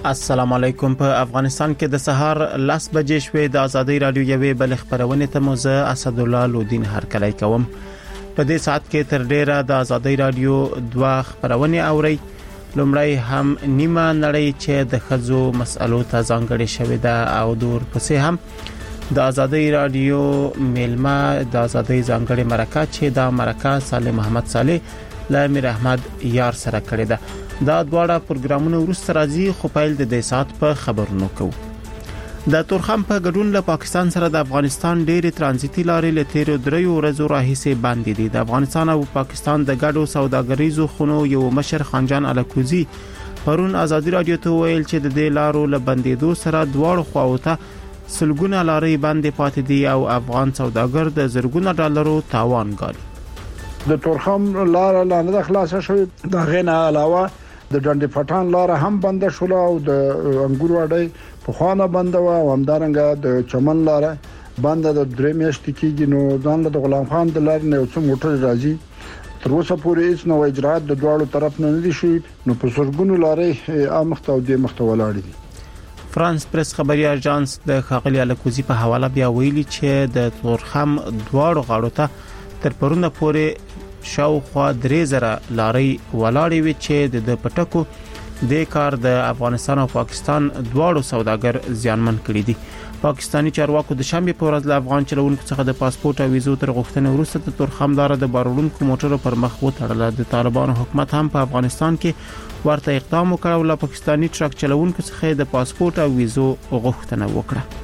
السلام علیکم. په افغانستان کې د سهار 10 بجې شوې د ازادي رادیو یوې بل خبرونه ته موزه اسد الله لودین هرکلی کوم. په دې ساعت کې تر ډیره د ازادي رادیو دوه خبرونه اوري. لومړی هم نیمه نړۍ چې د خزو مسالو ته ځانګړې شوې ده او دور پسې هم د ازادي رادیو میلمه د ازادي ځانګړې مرکه چې د مرکه صالح محمد صالح لامیر احمد یار سره کړی ده. دا دواړه پروګرامونه ورسته راځي خو پیل د دې سات په خبرونو کو. د تورخم په ګډون له پاکستان سره د افغانستان ډېری ترانزیتي لارې له تیرو دریو ورځو راهیسې باندې دي. د افغانستان او پاکستان د ګډو سوداګریزو خونو یو مشر خانجان الکوزی پرون ازادي رادیو ته ویل چې د دې لارو له بندیدو سره دواړو خواو ته سلګونه لارې باندې پاتې دي او افغان سوداګر د زرګونه ډالرو تاوان ګالي. د تورخم لار لاندې خلاصه شوې. دا غینه علاوه د ډنډ پټان لار هم بند شول او د انګور وړي په خوانه بند و او همدارنګه د چمن لار بند د درې میاشتې کېږي. نو ځان د غلام خان د لار نه څو موټر راځي تر اوسه پورې هیڅ نو اجرات د دواړو طرف نه دي شي. نو په سرګونو لارې امخته او د مخته ولاړ دي. فرانس پریس خبري اژانس د خاغلی الکوزی په حواله بیا ویلي چې د تورخم دواړو غاړو ته تر پرونه پورې شاوخوا 3000 لارې ولاړې وي چې د پټکو د کار د افغانستان او پاکستان دواړو سوداګر زیانمن کړي دي. پاکستانی چارواکو د شنبه په ورځ له افغان چلوونکو څخه د پاسپورت او ویزو تر غوښتنې وروسته د تورخم لار د بارولونکو موټرو پر مخ وتړل. د طالبانو حکومت هم په افغانستان کې ورته اقدام وکړ او له پاکستانی ټرک چلوونکو څخه د پاسپورت او ویزو غوښتنه وکړه.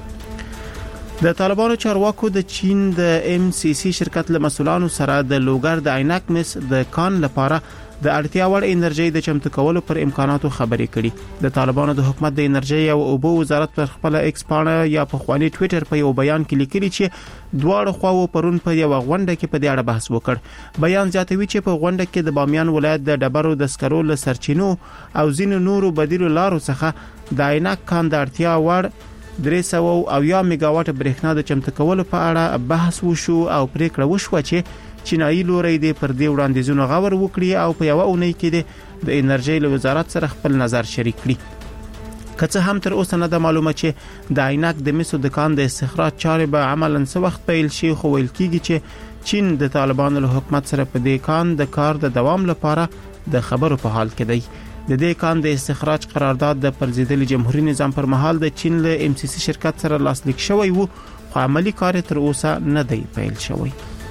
د طالبانو چارواکو د چین د MCC شرکت له مسولانو سره د لوګر د عینک مس د کان لپاره د اړتیا وړ انرژي د چمتو کولو پر امکاناتو خبرې کړي. د طالبانو د حکومت د انرژي او اوبو وزارت پر خپل ایکس پاڼه یا په خواني ټوئیټر په یو بیان کې لیکلي چې دواړو خواو پرون په یو غونډه کې په دې اړه بحث وکړ. بیان زیاتوي چې په غونډه کې د بامیان ولایت د ډبرو د سکرو له سرچینو او ځینو نورو بدیلو لارو څخه د عینک کان د اړتیا وړ 300 میگاواټ برېښنا د چمتو کولو په اړه بحث وشو او پریکړه وشوه چې چینایي لوري د پر دې وړاندیزونو غور وکړي او په یو اونۍ کې د انرژي له وزارت سره خپل نظر شریک کړي. که څه هم تر اوسه نه ده معلومه چې د عینک د مسو د کان د استخراج چارې به عملاً څه وخت پیل شي، خو ویل کېږي چې چین د طالبانو له حکومت سره په دې کان د کار د دوام لپاره د خبرو په حال کې دی. د دې کان د استخراج قرارداد د پرزیدلي جمهوریت نظام پر مهال د چین له MCC شرکت سره لاسلیک شوی وو، خو عملی کار تر اوسه نه دی پیل شوی.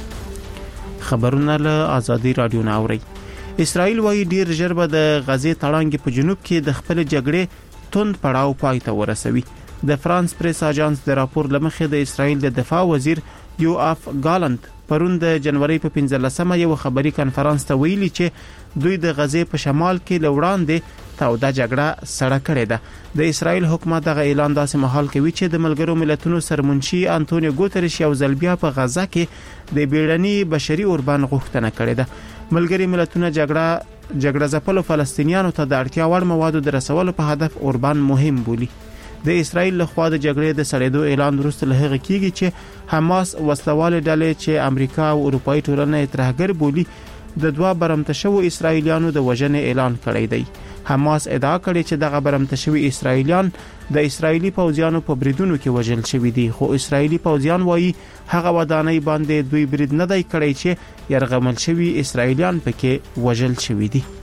خبرونه له ازادي رادیو نه اوري. اسرائیل وايي ډیر ژر به د غزې تړانګې په جنوب کې د خپل جګړې توند پړاو پای ته ورسوي. د فرانس پریس اژانس د راپور لمخې د اسرائیل د دفاع وزیر یوآف ګالنت پرون د جنوري په 15مه یو خبري کانفرنس ته ویلي چې دوی د غزې په شمال کې لوړاندې توده جګړه سره کړې ده. د اسرائیل حکومت دغه اعلان داسې مهال کوي چې د ملګرو ملتونو سرمنشي انټونیو ګوتریش یو ځل بیا په غزه کې د بیړني بشري اوربان غوښتنه کړې ده. ملګري ملتونه جګړه ځپلو فلسطینیانو ته د اړتیا وړ موادو د رسولو په هدف اوربان مهم بولي. د اسرائیل لخوا د جګړې د سړېدو اعلان وروسته له هغه کېږي چې حماس وسلواله ډلې چې امریکا او اروپאי ټولنه ترهګر بولي د دوه برمته شوو اسرائیلیانو د وژنې اعلان کړی دی. حماس ادعا کړې چې دغه برمته شوي اسرائیلیان د اسرائیلي پوځیانو په بریدونو کې وژل شوي دي، خو اسرائیلي پوځیان وایي هغه ودانۍ باندې دوی برید نه دی کړی چې يرغمل شوي اسرائیلیان پکې وژل شوي دي.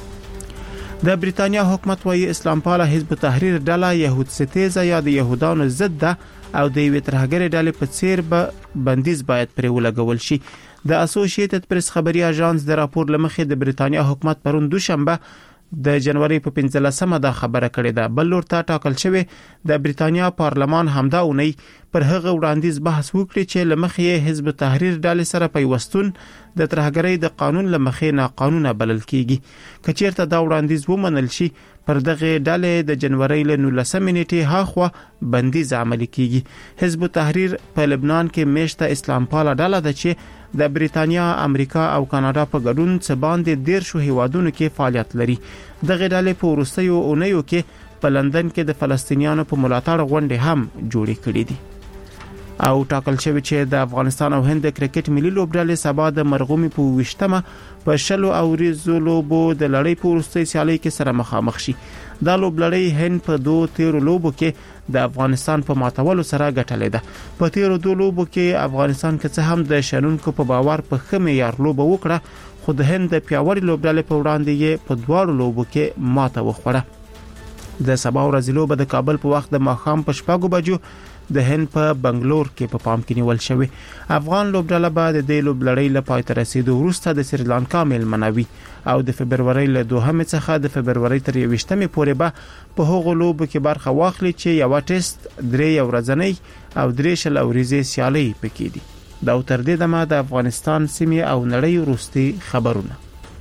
د بریتانیا حکومت وايي اسلام پاله حزب تحریر ډله يهود ستیزه یا د يهودانو ضد ده او د یوې ترهګرې ډلې په څیر به بندیز باید پرې ولګول شي. د اسوسییټډ پریس خبري اژانس د راپور لمخې د بریتانیا حکومت پرون دوشنبه د جنوري په 15مه دا خبره کړې ده. بل لور ته ټاکل شوی د بریتانیا پارلمان همدا اونۍ پر هغه وړاندیز بحث وکړي چې لمخې حزب تحریر ډلې سره پیوستون د ترهګرۍ د قانون لمخې ناقانونه بلل کیږي. کچیرته دا وړاندیز ومنل شي پر دغه ډلې د جنوري له 19 نیټې هاخوا بندیز عملي کیږي. حزب تحریر په لبنان کې میشته اسلام پاله ډله ده چې د بریتانیا، امریکا او کاناډا په ګډون څه باندې 10 هیوادونو کې فعالیت لري. دغه ډلې په وروستیو اونیو کې په لندن کې د فلسطینیانو په ملاتړ غونډې هم جوړې کړې دي. او ټاکل شوی چې د افغانستان او هند کرکټ ملي لوبډلې سبا د مرغومي په 20مه په شلو او ریزو لوبو د لړۍ په وروستۍ سیالۍ کې سره مخامخ شي. دا لوبډلې هند په 2 تیرو لوبو کې د افغانستان په ماتولو سره ګټلې ده. په تیرو 2 لوبو کې افغانستان کې څه هم د شنونکو په باور په خمه یار لوبه وکړه، خو د هند پیاوړي لوبډلې په وړاندې یې په 2 لوبو کې ماته وخوړه. د سبا ورځې لوبه د کابل په وخت د ماښام په 6 بجو د هند په بنگلور کې په پام کې نیول شوی. افغان لوبډله به د لوبلړۍ له پای ته رسیدو وروسته د سریلانکا میلمنوي او د فبرवरी له 2 څخه د فبرवरी تر 20مې پورې به په هغو لوبو کې برخه واخلي چې یو ټیسټ 3 ورځنۍ او 3 شل ورځې سیالۍ پکې دي. دا تر دې دمه د افغانستان سیمې او نړۍ وروستي خبرونه.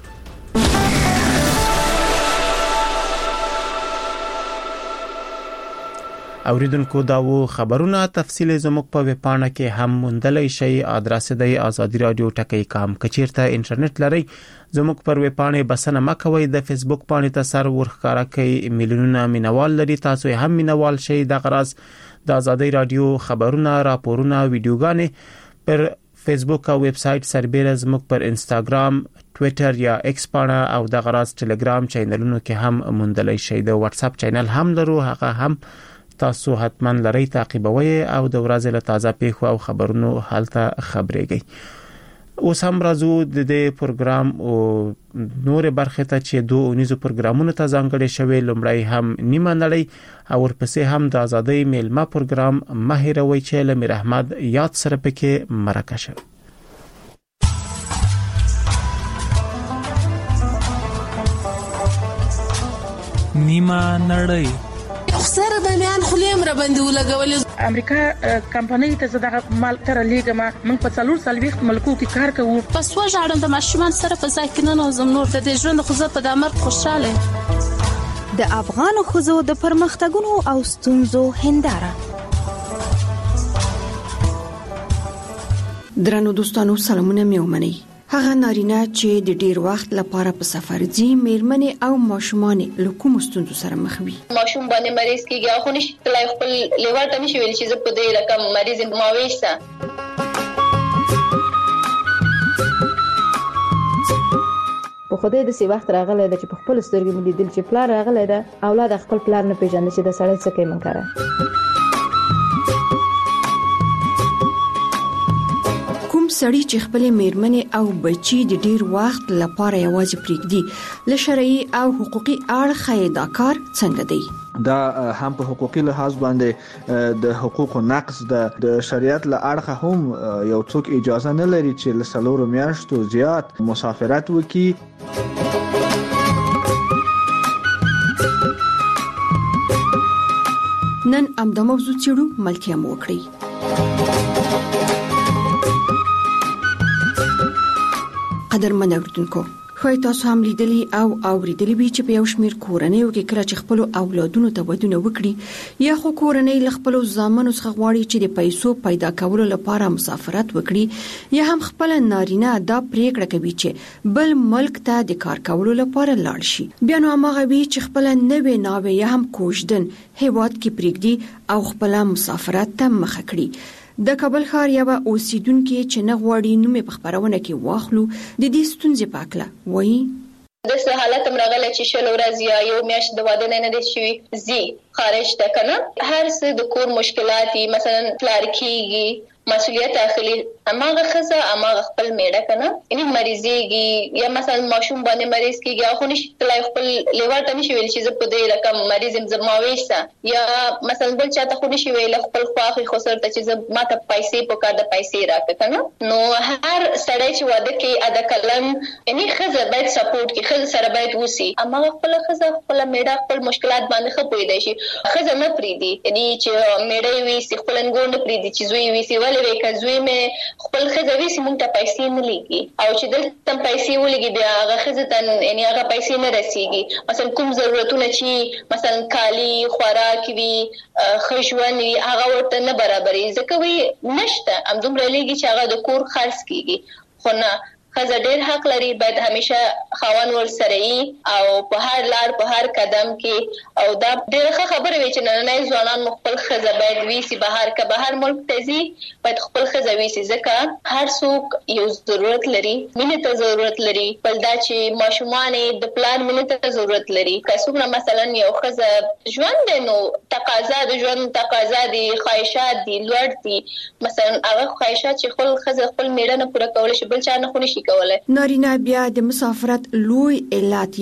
اوریدونکو دا و خبرونه تفصیل زموږ په ویب پاڼه کې هم موندلای شئ. ادرس دی آزادی رادیو ټکی کام. کچیرته انټرنیټ لري زموږ پر ویب پاڼه بسنه مکوئ. د فیسبوک پاڼه ته سر ورخاره کوي میلیونونه مینوال لري. تاسو هم مینوال شئ. د غرض د آزادی رادیو خبرونه، راپورونه، ویډیوګانې پر فیسبوک او ویب سټ سربېره زموږ پر انستګرام، ټوئیټر یا ایکس پاڼه او د غرض ټلګرام چینلونو کې هم موندلای شئ. د واتس اپ چینل هم لرو، هغه هم تاسو حتما لري تعقیبوي او د ورځې له تازه پیښو او خبرونو حالته خبرېږئ. اوس هم راځو د دې پروګرام او نور برخه ته چې 2 اونیزو پروګرامونو ته ځانګړي شوی. لومړی هم نیمه نړۍ او ورپسې هم د آزادۍ میلمه پروګرام مهیروي چې لمیر احمد یاد سره پکې مرکه شوی. نیمه نړۍ سره د میان خلیم را باندې ولګول. امریکا کمپنۍ ته زداغه مال تر لیګما موږ په 4 ملکو کې کار کوو. پس وژاړم د ماشومان سره په ځای کې نه نوزم نور د ژوند خو زه په دمر خوشاله. د افغان خوځو د پرمختګونو او ستونزو هنداره. درنو دوستانو سلامونه میومنئ. هغه نارینه چې د ډیر وخت لپاره په سفر ځي، میرمنې او ماشومان له کوم ستونزو سره مخ وي. ماشوم باندې مریض کیږي، خو نشي تلای خپل لیوال ته نشي ویل چې زه په دې رقم مریض یم ماويسه. په خوده د سی وخت راغلی د چې په خپل سترګې مې لیدل چې پلار راغلی ده، اولاد خپل پلار نه پیژني چې د سړی څه کوي منکره. سړی چې خپل میرمنې او بچي د ډیر وخت لپاره یوازې پریږدي، له شرعي او حقوقي اړخه دا کار څنګه دی؟ دا هم په حقوقي لحاظ باندې د حقوقو نقض د شریعت له اړخه هم یو څوک اجازه نه لري چې له 4 میاشتو زیات مسافرت وکړي. نن د موضوع چیرو ملکیم وکړي. قدرمن اوریدونکو، خو تاسو هم لیدلی او اوریدلی وی چې په یو شمیر کورنیو کې کله چې خپل اولادونو ته ودونه وکړي یا خو کورنۍ له خپل ځامنو څخه غواړي چې د پیسو پیدا کولو لپاره مسافرت وکړي یا هم خپل نارینه دا پریکړه کوي چې بل ملک ته د کار کولو لپاره لاړ شي. بیا نو هغه وی چې خپل نوې یا هم کوژدن هیواد کې پریږدي او خپل مسافرت ته مخ کړي. د کابل ښار یو اوسیدونکو چې نه غواړي نوم په خبرونه کې واخلو د دې ستونزې په اړه وایي. د څه حالت مرغله چې شل ورځې یا یو میاشت د واده نه دي شوی زی خارج ته کنه هر څه د کور مشکلات مثلا پلار کیږي مسؤلیت اخلي اماغه خزه اماغه خپل میړه کنه یعنی مریضيږي یا مثلا ماشوم باندې مریض کیږي خو نشي تلای خپل لیوال ته نشي ویل چې زه په دې رقم مریض یم زماويسه یا مثلا بل چاته خو نشي ویل خپل خواخي خو سره ته چې زه ماته پیسې په کار د پیسې راکړه کنه نو هر سړی چې واده کوي ادا کلم یعنی خزه باید سپورټ کوي خزه سره باید وسی اماغه خپل خزه خپل میړه خپل مشکلات باندې خپوي دی شي خزه نه پریدي یعنی چې میړه وي سي خپل انګور نه پریدي چې زوی وي سي ولې کزوی مې خپل خزوی سي مونږ ته پیسې نه لګي او چې دلته پیسې ولګي بیا هغه خزتن یعنی هغه پیسې نه رسیږي مثلا کوم ضرورتونه چې مثلا کالی خوراک وي خښون وي هغه ورته نه برابرې ځکه وي نشته هم دومره لګي چې هغه د کور خرڅ کیږي خو نه خزه ډېر حق لري باید همیشه خاوند ور سره او په هر لار په هر قدم کې او دا ډېر خبره وي چې نن ځوانان خپل خزه باید ویسي بهر ملک ته ځي باید خپل خزه ویسي ځکه هر څوک یو ضرورت لري مینه ته ضرورت لري بل دا چې ماشومان د پلان مینه ته ضرورت لري که څومره مثلا یو خزه ژوند نو تقاضا د ژوند تقاضا دي خواهشات دي لوړ دي مثلا هغه خواهشات چې خپل خزه خپل میړه نه پوره کول شي بل چا نه خوني شي کولای نارینه بیا د مسافرت لوی علت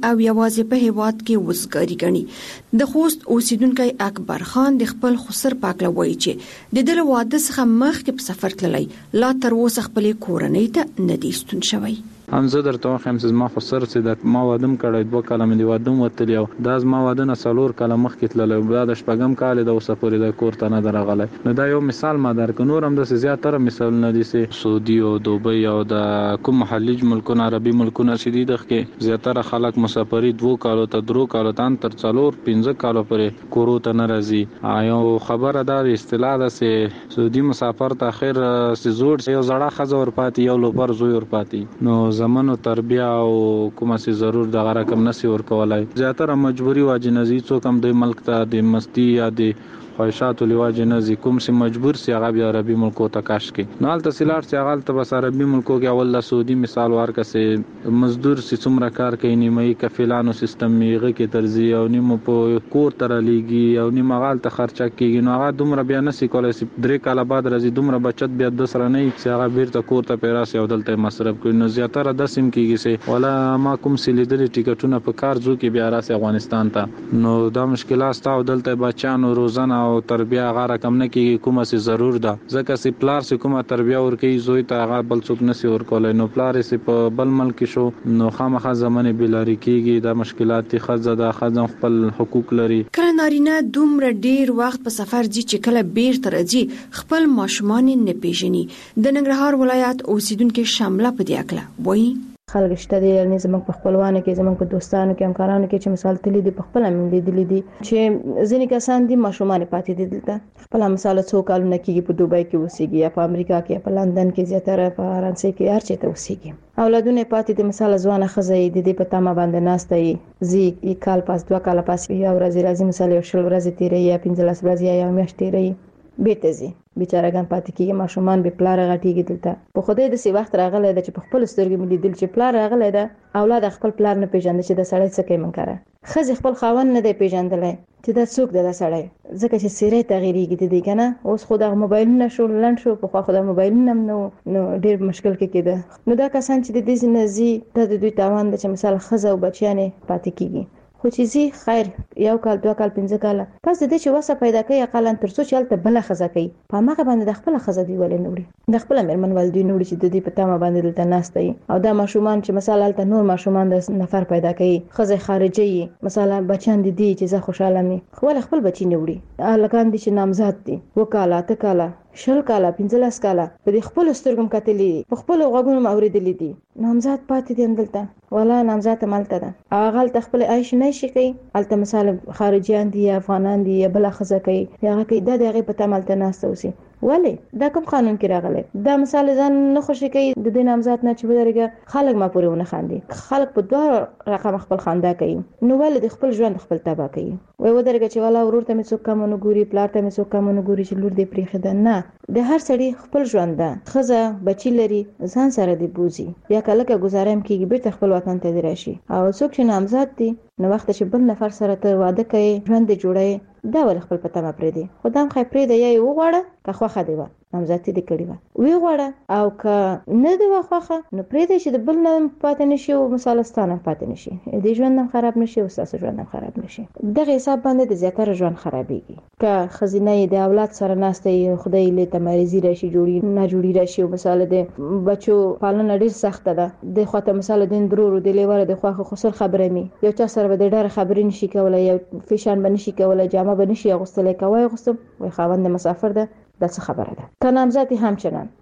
یوازې په هیواد کې وسګری غني د خوست اوسیدونکو اکبر خان د خپل خسر پاکلوي چې د دل واده څخه مخکې په سفر تللی لا تر اوسه خپل کورنۍ ته ندی ستون شوی هم زه درته وایم چې ما خو سر چې د ما وادم کړی 2 کاله مې وادم وتلی او دا ما وادنه 4 کاله مخکې تللی دا د شپږم کال د اوسه پورې د کور ته نه درغلی نو دا یو مثال ما درک نور هم د زیاتره مثالونه دي چې سعودي او دوبۍ او د کوم خلیج ملکونه عربي ملکونه چې دي دغه زیاتره خلک مسافري 2 کالو ته 3 کالو ته تر 4-5 کالو پورې کورو ته نه راځي یو خبره دا اصطلاح ده چې سعودي مسافر ته اخر سي زوړ یو زړه خزه ور پاتې یو لوبر زوی ور پاتې نو زمونو تربیه او کومه سي ضرور د غره کم نسی ور کولای زیاتره مجبوری واجنزي څوک هم د ملک ته د مستی یا د خواهشات لواجه نزي کوم سي مجبور سي هغه بیا عربي ملکو ته کاش کې نال تحصیلات سي هغه ته بس عربي ملکو کې اول سعودي مثال ورکسه مزدور سي څومره کار کوي نیمه کفیلانو سیستم میغه کې ترزی او نیمه په کور تر لګي او نیمه غال ته خرچه کیږي نو هغه دومره بیا نسی کولای سي 3 کال بعد راځي دومره بچت بیا د سره نه سي هغه بیرته کور ته پیراسي او دلته مصرف کوي نو زیاتره د سیم کیږي سي ولا ما کوم سي لیدل ټیکټونه په کار ځو کې بیا راسي افغانستان ته نو دا مشکلات تاو دلته بچانو روزانه او تربیه هغه رقم نه کیږي کومه سي ضرور ده ځکه سي پلار سي کومه تربیه ورکي زوی ته هغه بل څوک نسی ورکولای نو پلار سي په بل ملک شو نو خامخا زمانه بلاری کیږي دا مشکلات خزه د خزم خپل حقوق لري کله نارینه دومره ډیر وخت په سفر دي چې کله بیرته راځي خپل ماشومان نه پیژني د ننګرهار ولایت اوسیدونکو شامله په دې اکله وایي خلک شته دي یعنی زموږ په خپلوانو کې زموږ په دوستانو کې همکارانو کې چې مثال تللی دي په خپل من لیدلې دي چې ځینې کسان دي ماشومان پاتې دي دلته خپل مثال څو کالونه کې په دوبۍ کې اوسېږي یا په امریکا کې په لندن کې زیاتره په فرانسې کې هر چېرته اوسېږي اولادونه پاتې دي مثال ځوانه ښځه د دې په تمه باندې ناسته زی یک کال پاس 2 کال پاس یا ورځ راځي مثال یو شل ورځې تیرې یا 15 ورځې یا میاشتې تیرې بیرته زی بیچارهګان پاتې کیږي ماشومان به پلار غټیږي دلته په خوده د سی وخت راغلی د چې په خپل سترګې ملي دل چې پلار راغلی دا اولاد خپل پلار نه پیژاند چې د سړی څه کوي منکره خزي خپل خاون نه دی پیژندلای چې دا څوک دی دا سړی ځکه چې سیره تغییرېږي د کنه اوس خو د موبایل نه شو لند شو په خو د موبایل نه نو ډیر مشکل کې کېده نو دا کسان چې د دې نزي د دوی تاوان د چې مثال خزه او بچیانه پاتې کیږي خو چې زی خیر یو کال 2 کال 15 کال پس د دې چې وسه پیدا کوي اقلن تر څو چلته بل خزه کوي په ماغه باندې د خپل خزه دی ولې نوړي د خپل مرمن والدی نوړي چې د دې په تمه باندې دلته ناشته او دا ماشومان چې مثلا الته نور ماشومان د نفر پیدا کوي خزه خارجي مثلا بچان دي چې زه خوشاله مي خپل بچی نوړي لکان دي چې نامزاد دي وکاله تکاله شل کاله 15 کاله په خپل سترګم کتلې په خپل غوګونو اوریدلې دي نامزاد پاتې دي دلته ولا نامزاد مالته ده هغه تخپل عيش نه شي کوي الته مثال خارجيان دي افغانان دي بل خزه کوي هغه کوي د دغه په تملته ناست اوسي ولی دا کوم قانون کې راغلی دا مثال ځان نه خوشی کوي د دې نامزاد نه چې ودرګه خلک ما پورې ونه خاندي خلک په دوه رقم خپل خندا کوي نو ول د خپل ژوند خپل تبا کوي وای ودرګه چې والا ورور ته مې څوک کم نه ګوري پلار ته مې څوک کم نه ګوري چې لور دې پریخه ده نه د هر سړي خپل ژوند ده خزه بچی لري ځان سره دی بوزي یا کله کې گزارم کیږي بیرته خپل وطن ته دی راشي او څوک چې نامزاد دي نو وخت چې بل نفر سره ته واده کوي ژوند جوړي دا ول خپل پته ما پرې دي خدام خې پرې دی یو وغواړه که خوخه دی نامزادي دې کړی و وی غواړه او که نه دی واخه نو پرې دی چې د بل نه پاتې نشي او مثالستانه پاتې نشي د ژوند هم خراب نشي او ساس ژوند هم خراب نشي دغه حساب باندې د زیاتره ژوند خرابېږي که خزینه د اولاد سره ناشته خدای له تمریزي راشي جوړي نه جوړي راشي او مثال د بچو پالنه ډیر سخت ده د خواته مثال د درورو د لیوره د خواخه خسر خبره می یو چا سره به ډېر خبرې نشي کولای یو فیشن بنشي کولای جامه بنشي غوستلې کوي غوستم وي خاوند مسافر ده د څه خبره ده که نامزادي همچنان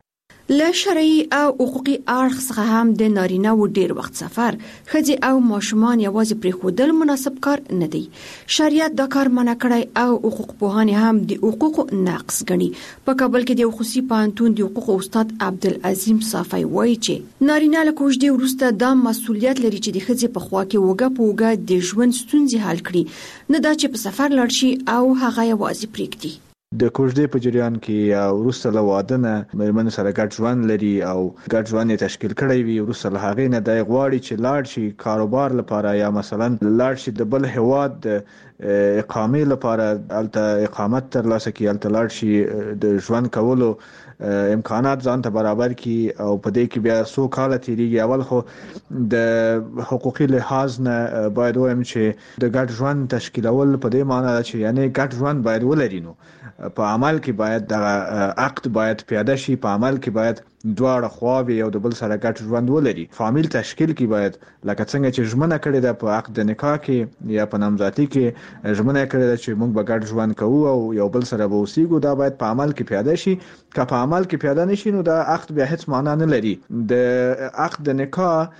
له شرعي او حقوقي اړخ څخه هم د نارینه و ډیر وخت سفر خځې او ماشومان یوازې پریښودل مناسب کار نه دی. شریعت دا کار منع کړی او حقوق پوهان هم د حقوقو نقض ګڼي. په کابل کې د خصوصي پوهنتون د حقوقو استاد عبدالعظیم صافی وایي چې نارینه له کوژدې وروسته دا مسؤلیت لري چې د خځې په خوا کې وګه په وګه د ژوند ستونزې حل کړي، نه دا چې په سفر لاړ شي او هغه یوازې پریږدي. د کوژدې په جریان کې وروسته له واده نه مېرمن سره ګډ ژوند لري او ګډ ژوند یې تشکیل کړی وي. وروسته له هغې نه د غواړي چې لاړ شي کاروبار لپاره یا مثلا لاړ شي د بل هیواد د اقامې لپاره، الته اقامت ترلاسه کړي، الته لاړ شي د ژوند کولو امکانات ځان ته برابر کی او په دې کې بیا څو کال تیریږي. اول خو د حقوقي لحاظ نه باید وایم چې د ګډ ژوند تشکیلول په دې معنی ده چې یعنی ګډ ژوند باید ولري، نو په عمل کې باید د عقد باید پیاده شي، په عمل کې باید دواړه خواوې یو د بل سره ګډ ژوند ولري. فامیل تشکیل کې باید لکه څنګه چې ژمنه کړې ده په عقد د نکاح کې یا په نامزادۍ کې ژمنه کړې ده چې موږ به ګډ ژوند کوو او یو بل سره به اوسېږو، دا باید په عمل کې پیاده شي. که په عمل کې پیاده نشي نو دا عقد بیا هیڅ معنا نه لري. د عقد د نکاح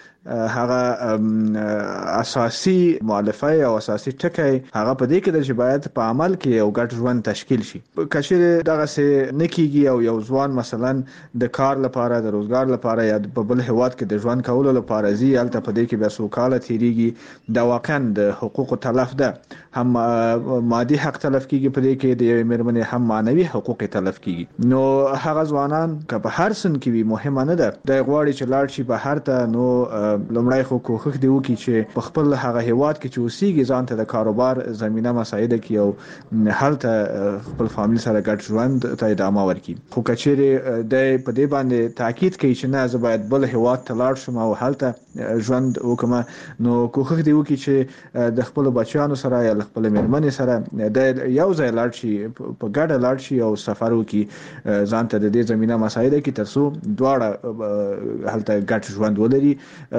هغه اساسي مؤلفه او اساسي ټکی هغه په دې کې د چې باید په عمل کې یو ګډ ژوند تشکیل شي. کچېره دغه څه نکېږي او یو ځوان مثلا د کار لپاره د روزګار لپاره یا په بل هیواد کې د ژوند کولو لپاره زی الته په دې کې بیا څو کال تیریږي، دا واقعا د حقوقو تلف ده. هم مادي حق تلف کیږي په دې کې د مېرمنې، هم معنوي حقوق تلف کیږي. نو هغه ځوانان که په هر سن کې وي مهمه نه ده د غواړي چې لاړ شي بهر ته، نو لومړی خو کوښښ دی وکړي چې په خپل هغه هیواد کې چې اوسېږي ځان ته د کاروبار زمینه مساعده کړي او هلته خپل فامیل سره ګډ ژوند ته ادامه ورکړي. خو کچېرې د په دې باندې تاکید کوي چې نه زه باید بل هیواد ته لاړ شم او هلته ژوند وکړم، نو کوښښ دی وکړي چې د خپل بچیانو سره یا خپل مېرمنې سره د یو ځای لاړ شي، په ګډه لاړ شي او سفر وکړي، ځان ته د دې زمینه مساعده کړي ترڅو دواړه هلته ګډ ژوند ولري.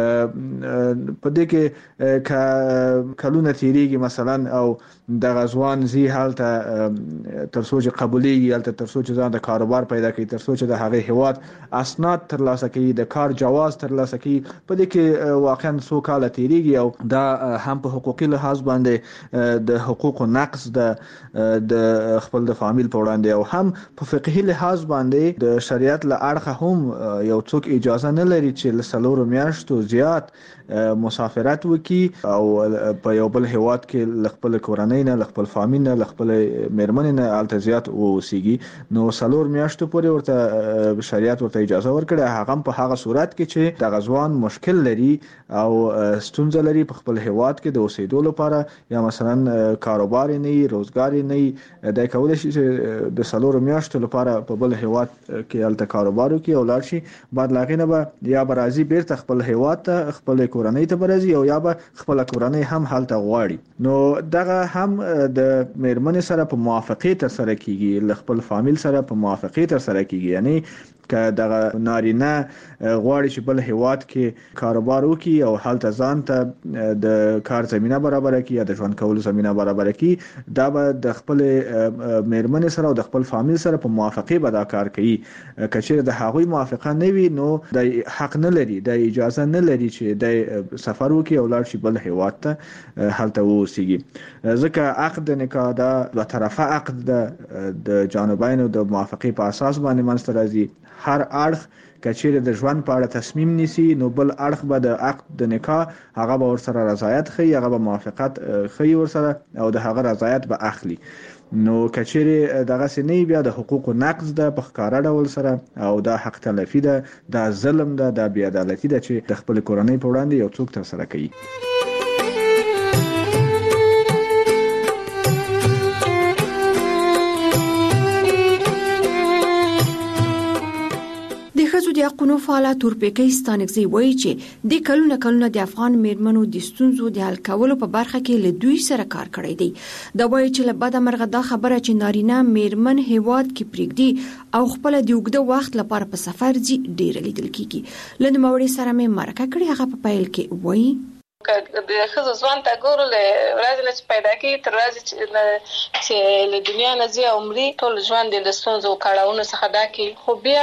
په دې کې کلونه تیریږي مثلا او د غزوان زی حالته ترڅو چې قبوليږي، حالته ترڅو چې ځان د کاروبار پیدا کړي، ترڅو چې د هغه هیواد اسناد ترلاسه کړي، د کار جواز ترلاسه کړي، په دې کې واقعا څو کال تیریږي او دا هم په حقوقي لحاظ باندې د حقوقو نقض د خپل د فامیل په وړاندې او هم په فقهي لحاظ باندې د شریعت له اړخه هم یو څوک اجازه نه لري چې له 4 میاشتو زیات مسافرت وکي او په یو بل هیواد کې خپل کورنۍ نه، خپل فامیل نه، خپل مېرمنې نه الته زیات اوسېږي. نو 4 میاشتو پورې ورته شریعت ورته اجازه ورکړه، هغه په هغه صورت کې چې د غزوان مشکل لري او ستونزه لري په خپل هیواد کې د اوسېدو لپاره یا مثلا کاروبار نه، روزګار نه، د کولای شي چې د 4 میاشتو لپاره په بل هیواد کې الته کاروبار وکړي او لاړ شي. بعد لاغې نه به یا برازي بیرته خپل هیواد ته خپل کورنۍ ته برازي او یا به خپل کورنۍ هم حالت غواړي. نو دغه هم د مېرمنې سره په موافقه تر سره کیږي، خپل فامیل سره په موافقه تر سره کیږي. یعنی که دغه نارینه غواړي چې بل هیواد کې کاروبار وکړي او حالت ځان ته د کار زمينه برابر کړي یا د ژوند کولو زمينه برابر کړي، دا به د خپل مېرمنې سره او د خپل فامیل سره په موافقه به دا کار کوي. کچېره د هغوی موافقه نه وي نو د حق نه لري، د اجازه نه لري چې د سفر وکړي او لاړ شي بل هیواد ته هلته اوسېږي. ځکه عقد نکاح دا دوه طرفه عقد ده، د جانبینو د موافقه په اساس باندې منځته راځي. هر اړخ کچېره د ژوند په اړه تصمیم نیسي نو بل اړخ به د عقد د نکاح هغه به ورسره رضایت خي، هغه به موافقت خي ورسره او د هغه رضایت به اخلي. نو کچېره دغه سنې بیا د حقوقو نقض ده په ښکارا ډول سره او دا حق تلفي ده، دا ظلم ده، دا بې عدالتي ده چې د خپل کورنۍ په وړاندې یو څوک تر سره کوي. د حقوقو فعال تورپیکۍ ستانکزی وایي چې د کلونه د افغان میرمنو د ستونزو د حل کولو په برخه کې له دوی سره کار کړی دی. دا وایي چې له بده مرغه دا خبره چې نارینه میرمن هیواد کې پریږدي او خپل د اوږده وخت لپاره په سفر ځي ډیره لیدل کیږي. له نوموړي سره مې مرکه کړې، هغه په پیل کې وایي د خزو ځوان ته ګورو له ورځې چې پیدا کیږي تر ورځې چې له دنیا نه ځي عمرې ټول ژوند د ستونزو کړهونو څخه ډاکي خو بیا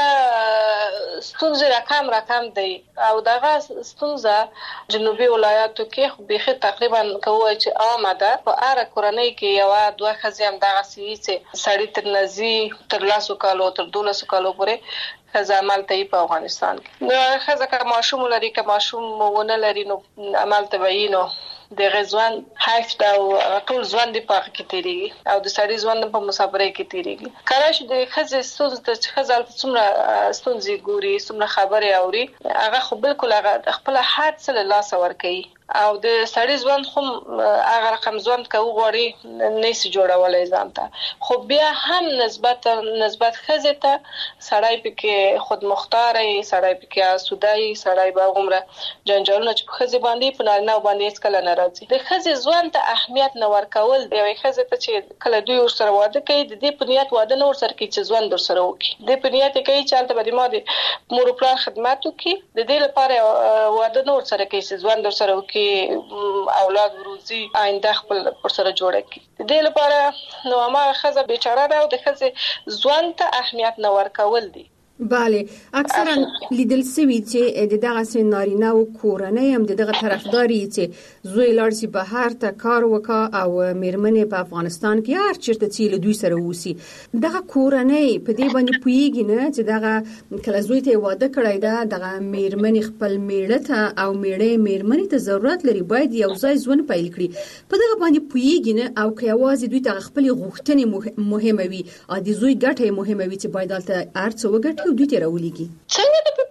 ستونزې راکم دی او دغه ستونزه جنوبي ولایاتو کې خو به تقریبا کوي چې عامه ده په اړه کورنۍ کې یو دوه خزي هم دغه چې سړی تر نزي تر 10 کالو تر 12 کالو پورې خزه عمل ته په افغانستان کې خزه که ماشوم لري که ماشوم ونه لري نو عمل ته وینو د غزوان هفت او ټول ځوان دی په کې تیریږي او د سړي ځوان په مسافرۍ کې تیریږي کله چې د خزه ستونزې ته خزه څومره ستونزې ګوري څومره خبرې اوري هغه خو بالکل هغه خپل حد سره لاس ور کوي او د سړي ځوان خو هغه رقم ځوان کوي غوړي نيسي جوړولای ځانته خو بیا هم نسبت خزه ته سړی پکې خود مختاري سړی پکې سودای سړی به عمره جنجالونه چې خزه باندې په نه باندې څکل نه راځي د خزه ځوان ته اهمیت نه ورکول دی یوې خزه ته چې کله دوی ور سره واده کوي د دې په نیت واده نه ور سره کوي چې ځوان در سره وکړي د په نیت کوي چې البته به ما د مور پلان خدمت وکړي د دې لپاره واده نه ور سره کوي چې ځوان در سره وکړي اولاد وروزي آینده خپل پر سره جوړه کړي د دې لپاره نو ما خزه بیچاره ده او د خزه ځوان ته اهمیت نه ورکول دي بله اکثرا لیدل سوي چې دغه سينارينا او کورنۍ هم دغه طرفداري چې زوی لارسي بهر ته کار وکا او میرمنې په افغانستان کې هر چیرته چې له دوی سره وسی دغه کورنۍ په دې باندې پویږي نه چې دغه کله زوی ته واده کړی دا دغه میرمنې خپل میړه ته او میرمنې ته ضرورت لري باید یو ځای ژوند پیل کړي په دغه باندې پویږي نه او که یوازې دوی ته خپل غوښتنې مهمه وي او د زوی ګټه مهمه وي چې باید دلته ارڅ وګټي دوی ته راولېږي څنګه د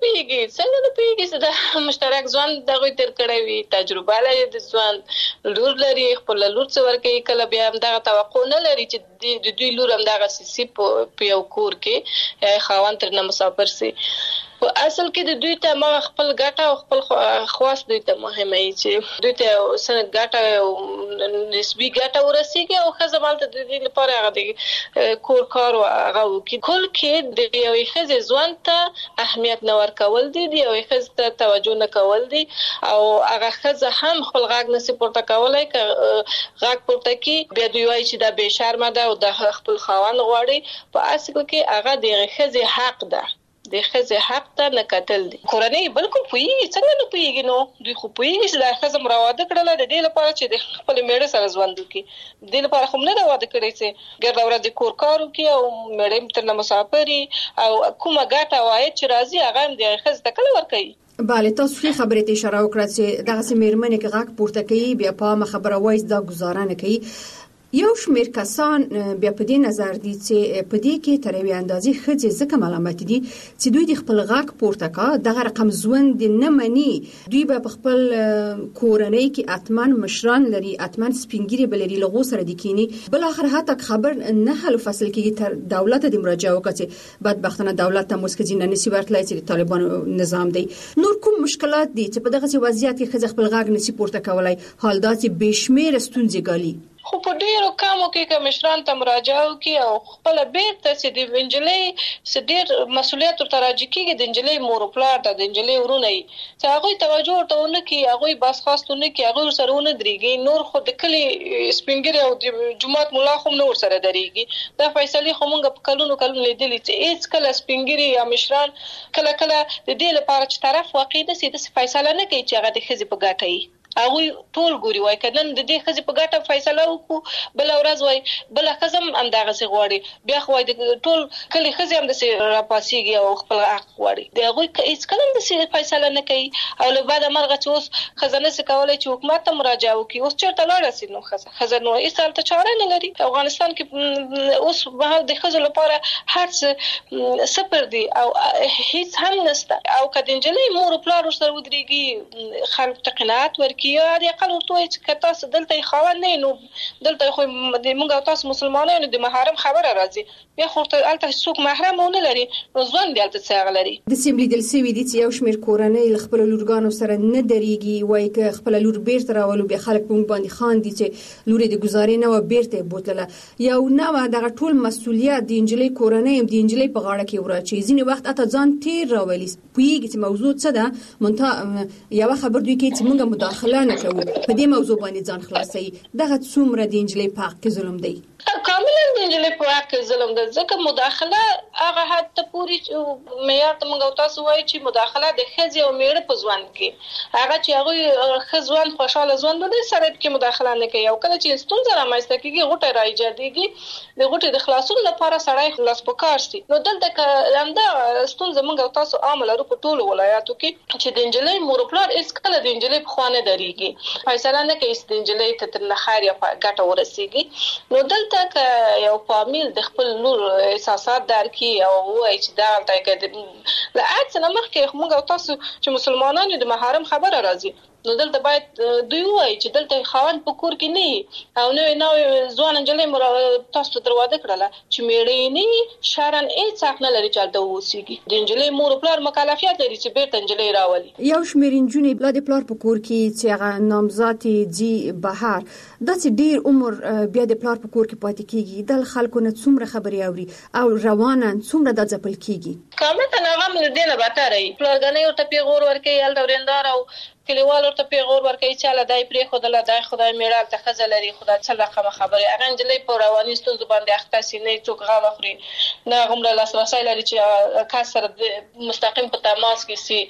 پیږي چې د مشترک ځوان دغه تر کړی وي تجربه لري د ځوان لور لري خپل لور څور کې کله بیا هم دغه توقع نه لري چې د دوی لور هم دغه سیسي په یو کور کې خاوند تر نه مسافر سي په اصل کې د دوی ته ما خپل ګټه او خپل خواص دوی ته مهمه وي چې دوی ته سند ګټه او نسبی ګټه ورسیږي او خزمال ته د دې لپاره هغه د کور کار او هغه کې کل کې د یوې خزې ځوان ته اهمیت نه ورکول دي د یوې خزې ته توجه نه کول دي او هغه خزه هم خپل غاګ نسی پورته کولای ک غاګ پورته کې بیا دوی وایي چې دا به شرمه ده او د خپل خاوند غواړي په اصل کې هغه د خزې حق ده د خزه حق ته نه کتل دي کورنۍ بالکل پویږي څنګه نه پویږي نو دوی خو پویږي چې د خزه مراوده کړل د دې لپاره چې د خپل میړه سره ژوند وکړي د دې لپاره هم نه دا واده کړی چې ګرځا ورځ کور کار وکړي او میړه تر نه مسافري او کومه ګټه وایي چې راځي هغه د خزه تکل ور کوي بله تاسو خې خبرې ته اشاره وکړه چې دغه میرمنې کې غاک پورته کوي بیا په خبره وایي دا گزاره نه کوي یو شمیر کسان بیا په دې نظر دي چې په دې کې تر یوې اندازې خځې ځکه ملامت دي چې دوی د خپل غاک پورته کا دغه رقم ژوند نه مني دوی به په خپل کورنۍ کې اتمن مشران لري اتمن سپینګری بلري لغو سره د کینی بل اخر حتی خبر نه حل فصل کې تر دولت د مراجعه وکړي بدبختانه دولت ته مسکه نه نسی ورتلای چې طالبان نظام دی نور کوم مشکلات دي چې په دغه وضعیت کې خځه خپل غاک نسی پورته کولای حال دا چې بشمیر ستونزې ګالي خو په ډیرو کمو کې کمشران ته مراجعه وکي او خپل بیرته چې د انجلۍ سډیر مسولیت ورته راځي کې د انجلۍ مور پلار د انجلۍ ورونه چې هغه توجه ورته ونه کی هغه بس خاصونه کی هغه سره ونه دريږي نور خو د کلی سپینګری او د جماعت مولا خو نور سره دريږي دا فیصله خو مونږ په کلونو لیدلې چې هیڅ کله سپینګری یا مشران کله د دې لپاره چې طرف واقع د سیده فیصله نه کوي چې هغه د خزي په ګټه وي هغه ټول ګوري وای کدن د دې خزي په ګټه فیصله وکړو بل ورځ وای بل خزم انداغه سي غواړي بیا خو د ټول کلی خزي هم د سي راپاسيږي او خپل حق غواړي د هغه هیڅ کله د سي فیصله نه کوي او له بعد مرغه چې اوس خزانه سي کولای چې حکومت ته مراجعه وکړي اوس چیرته لاړ سي نو خزانه هیڅ حالت چاره نه لري افغانستان کې اوس به د خزو لپاره هر څه صفر دي او هیڅ هم نشته او کدنجلې مور پلار سره ودرېږي خلک ته قناعت ورکړي یا د عقل ورته چې تاسو دلته خاوند نه نو دلته خو د موږ تاسو مسلمانانو د محرم خبره راځي بیا خو الته څوک محرم نه لري نو ځوان دی الته څنګه لري د سیملي دل سوي دي چې یو شمیر کورنۍ خپل لورګانو سره نه دريږي وای ک خپل لور بیرته راولو به خلک په باندې خان دي چې لوري د گزارې نه و بیرته بوتله یو نو دغه ټول مسولیت د انجلۍ کورنۍ هم د انجلۍ په غاړه کې ورچې ځینې وخت اته ځان تیر راولي پویږي چې موضوع څه ده مونته یو خبر دوی کې چې موږ مداخله غلا نه کوو. په دې موضوع باندې ځان خلاصي دغه څومره د انجلۍ په حق کې ظلم دی؟ کاملا د انجلۍ په حق کې ظلم ده، ځکه مداخله هغه حد ته پوری معیار ته موږ تاسو وایي چې مداخله د ښځې او میړه په ژوند کې هغه چې هغه ښځوان خوشاله ژوند نه سره کې مداخله نه کوي، او کله چې ستونزه رامنځته کیږي غوټه راځي د غوټې د خلاصون لپاره سړی خلاص پکار شي. نو دلته همدا ستونزه موږ تاسو عام لرو په ټولو ولایاتو کې چې د انجلۍ مور پلار هیڅ کله د انجلۍ په خوا نه درېږي، فیصله نه کوي چې د انجلۍ ته تر نخار یا ګټه ورسیږي. نو دلته یو فامیل د خپل لور احساسات درکې او وایي چې دا ته له عادت نه مخکې موږ تاسو چې مسلمانانو د محرم خبره راځي، نو دلته باید دوی وایي چې دلته خاوند په کور کې نه او نو ځوان انجلۍ تاسو ته دروازه کړله چې میړه نه شرن هیڅ حق نه لري چې دلته اوسېږي. د انجلۍ مور پلار مکلفیت لري چې بیرته انجلۍ راولي. یو شمېر نجونې بل د پلار په کور کې چې هغه نامزاد دي بهر داسې ډیر عمر بیا د پلار په کور کې پاتې کیږي، د خلکو نه څومره خبرې اوري او روانه څومره د ځپل کیږي. کامه نه غم له دینه باتره پلارګنې ورته پیغور ورکوي ال دوریندار او کلیوال ورته پیغور ورکوي چې له دای پرې خدای له دای خدای میړه ته خزه لري خدای څه رقم خبره هغه انجلۍ په رواني ستونزو باندې اخته سي نه څوک غاړه خوري نه غمره لاسرسي لري چې کسر مستقیم په تماس کې سي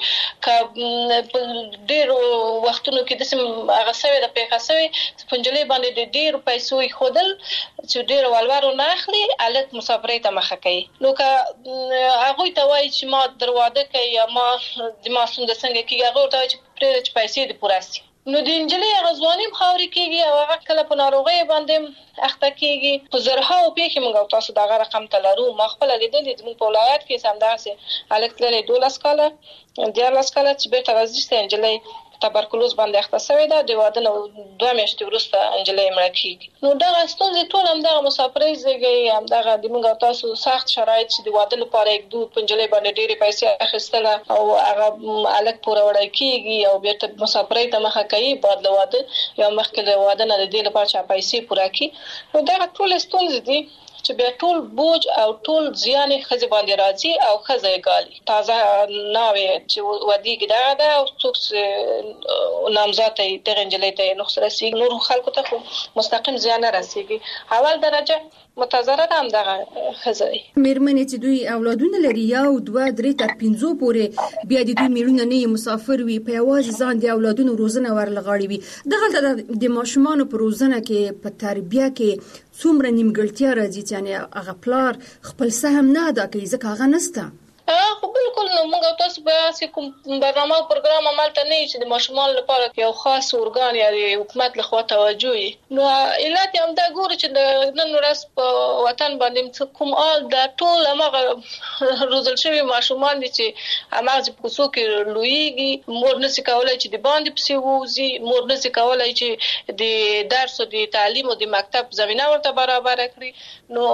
ک ډیر وختونو کې د سم هغه سوي د پیښه سوي پنجلې باندې د ډیر پیسو خودل چې ډیر والوارو نه اخلي الک مسافرې ته مخه کوي. نو که هغه ته وایي چې ما دروازه کوي یا ما د ماسوم د څنګه کې هغه ته چې پیسې د پوراسي، نو د انجلۍ غزوانی خاوري کېږي او هغه کله په ناروغي باندې اخته کېږي. په زرهاو پیښې موږ تاسو دغه رقم تلرو ما خپل لیدلې د په ولایت کې سمداسه الک لري 12 کاله 14 کاله چې به ترازیسته انجلۍ تبرکلوز باندې اخته شوې ده د واده نو 2 میاشتې وروسته انجلۍ مړه کېږي. نو دغه ستونزې ټول هم دغه مسافرۍ زیږي هم دغه د موږ تاسو سخت شرایط چې د واده لپاره یک دوه انجلۍ باندې ډېری پیسې اخیستله او هغه الک پوره وړای کېږي او بیرته مسافرۍ ته مخه کوي بعد له واده یا مخکې له واده نه د دې لپاره چې پیسې پوره کړي. نو دغه ټول ستونزې دي چې بیا ټول بوج او ټول زیان خزه باندې راځي او خزه ګالي تازه ناوي چې ودی کې دا او څوک نامزاد ته انجلۍ ته نو رسیږي نور خلکو ته مستقیم زیان رسیږي. اول درجه متضرر هم دغه خزه مېرمنې چې دوی اولادونه لري یا 2 3 تر 5 پورې بیا د دوی میرونه نه مسافر وي په یوازې ځان د اولادونو روزنه ورلغاړي وي دغه د ماشومان په روزنه کې په تربیه کې څومره نیمګړتیا راځي چې هغه پلار خپل سهم نه ادا کوي ځکه هغه نسته. خو بالکل نو موږ تاسو به کوم برنامه او پروګرام عملته نه چې د ماشومان لپاره یو خاص ارګان یا د حکومت لخوا توجه نو علت هم دا ګوري چې نن ورځ په وطن باندې کوم آل د ټول هغه روزل شوی ماشومان دي چې هغه په کوڅو کې لویږي مور نشي کولای چې د باندې پسې ووزي مور نشي کولای چې د درس او د تعلیم او د مکتب زمينه ورته برابر کړي. نو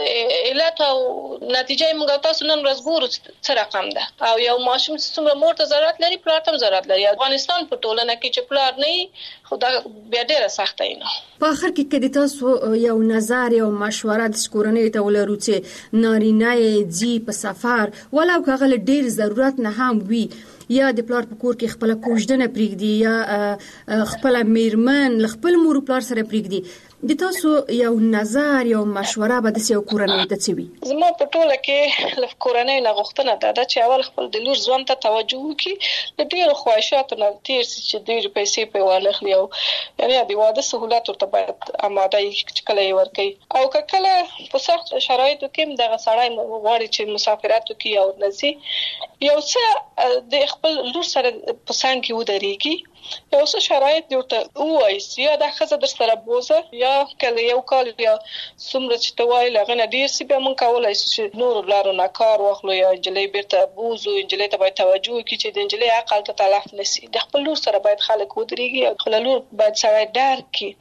علت او نتیجه موږ تاسو نن ورځ ګورو څه رقم ده او یو ماشوم څومره مور ته ضرورت لري پلار ته ضرورت لري. افغانستان په ټولنه کې چې پلار نه خدا بیا ډیره سخته نه. په اخر کې کله تاسو یو نظر یو مشوره د کورنۍ ته ولرو چې نارینه یې په سفر ولو هغه ډیر ضرورت نه هم وي یا د پلار په کور کې خپل کوژدنه پریږدي یا خپل میرمن خپل مور پلار سره پریږدي د تاسو یو نظر یو مشوره به د یو کورنۍ ته څه وي؟ زما په ټوله کې ل کورنۍ نه غوښتنه ده چې اول خپل د لور ځوان ته توجه وکړي د ډیرو خواهشاتو نه تیر چې ډیر پیسې په واخلي او یعنی د واده سہولت ورته باید آماده یې کله ورکړي او کله په سخت شرایطو کې دغه سړی غواړي چې مسافرت وکړي او نزي یو څه د خپل لور سره په څنګ کې ودرېږي یو څه شرایط ورته وایي یا د خزه در سره بوزه یا کله یو کال یا څومره چې توای لغنه ډیر سی به مونږ کولای چې نور لارو نه کار واخلو یا انجلۍ بیرته بوزو انجلۍ ته باید توجه وکړي چې د انجلۍ عقل ته تلف نشي د خپل لور سره باید خلک ودرېږي خپل لور باید سره درک کړي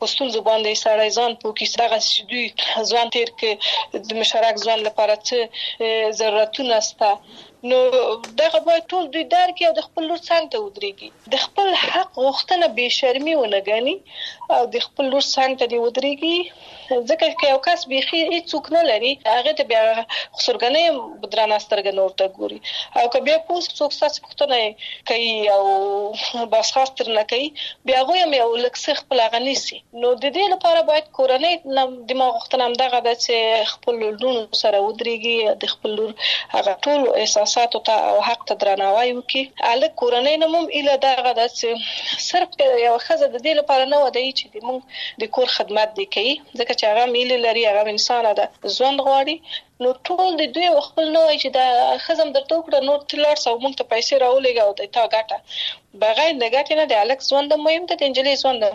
پستون زبان د سړی ځان پوکي دغه دوی ځوان تیر کې د مشارک ځوان لپاره څه ضرورتونه سته نو دغه باید ټول دوی درک او د خپل لور څنګه ته ودرېږي د خپل حق غوښتنه به شرمي ونه غني او د خپل لور څنګه ته دی ودرېږي ځکه چې یو کس به هیڅ نه لري هغه ته بیا خسرګنې بدرانه سترګې نور ته ګوري او که بیا څوک ستاسو پوښتنه کوي او بس خاص تر نه کوي بیا هغه یې یو لکه خپل غنيسي نو د دې لپاره باید کورنۍ دماغ غوښتنه هم دغه د چې خپل لور سره ودرېږي د خپل لور هغه ټول احساس ساتو ته او حق ته درناوی وکي الک کورنۍ نموم اله دغه د صرف یو خزه د دې لپاره نه ودی چې موږ د کور خدمت دی کوي ځکه چې هغه میل لري هغه انسان ده ژوند غواړي نو ټول د دوی خپل نه وای چې د خزم درته وکړه نو تلار سو موږ ته پیسې راولېګا او د تا ګټه بغیر د ګټې نه د الک ژوند مهم ده د انجلي ژوند